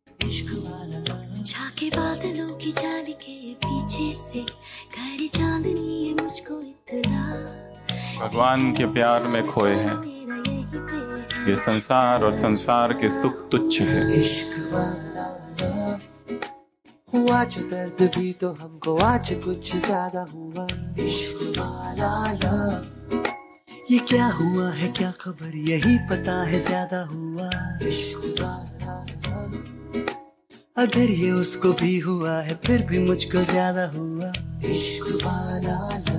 Speaker 5: झाके बादलों की जाली के पीछे से खड़ी चांदनी है मुझको इतना।
Speaker 2: भगवान के प्यार में खोए हैं। ये संसार और संसार के सुख तुच्छ है।
Speaker 3: इश्क वाला लव। हुआ जो दर्द भी तो हमको आज कुछ ज्यादा हुआ, इश्क वाला लव। ये क्या हुआ है क्या खबर यही पता है ज्यादा हुआ, इश्क वाला लव। अगर ये उसको भी हुआ है फिर भी मुझको ज्यादा हुआ, इश्क वाला लव।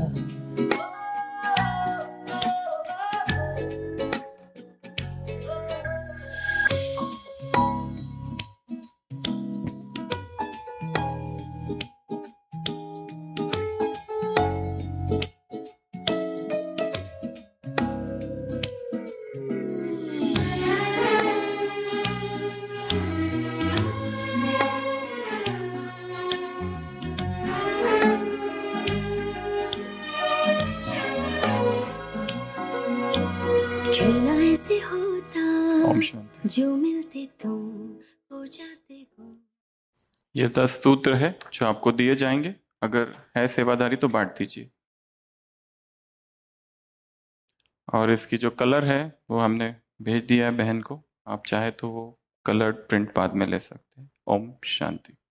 Speaker 5: खेला ऐसे होता
Speaker 2: ओम शांति।
Speaker 5: जो मिलते तुम हो जाते गुम।
Speaker 2: ये 10 सूत्र है जो आपको दिए जाएंगे। अगर है सेवादारी तो बांट दीजिए। और इसकी जो कलर है वो हमने भेज दिया है बहन को। आप चाहे तो वो कलर्ड प्रिंट बाद में ले सकते हैं। ओम शांति।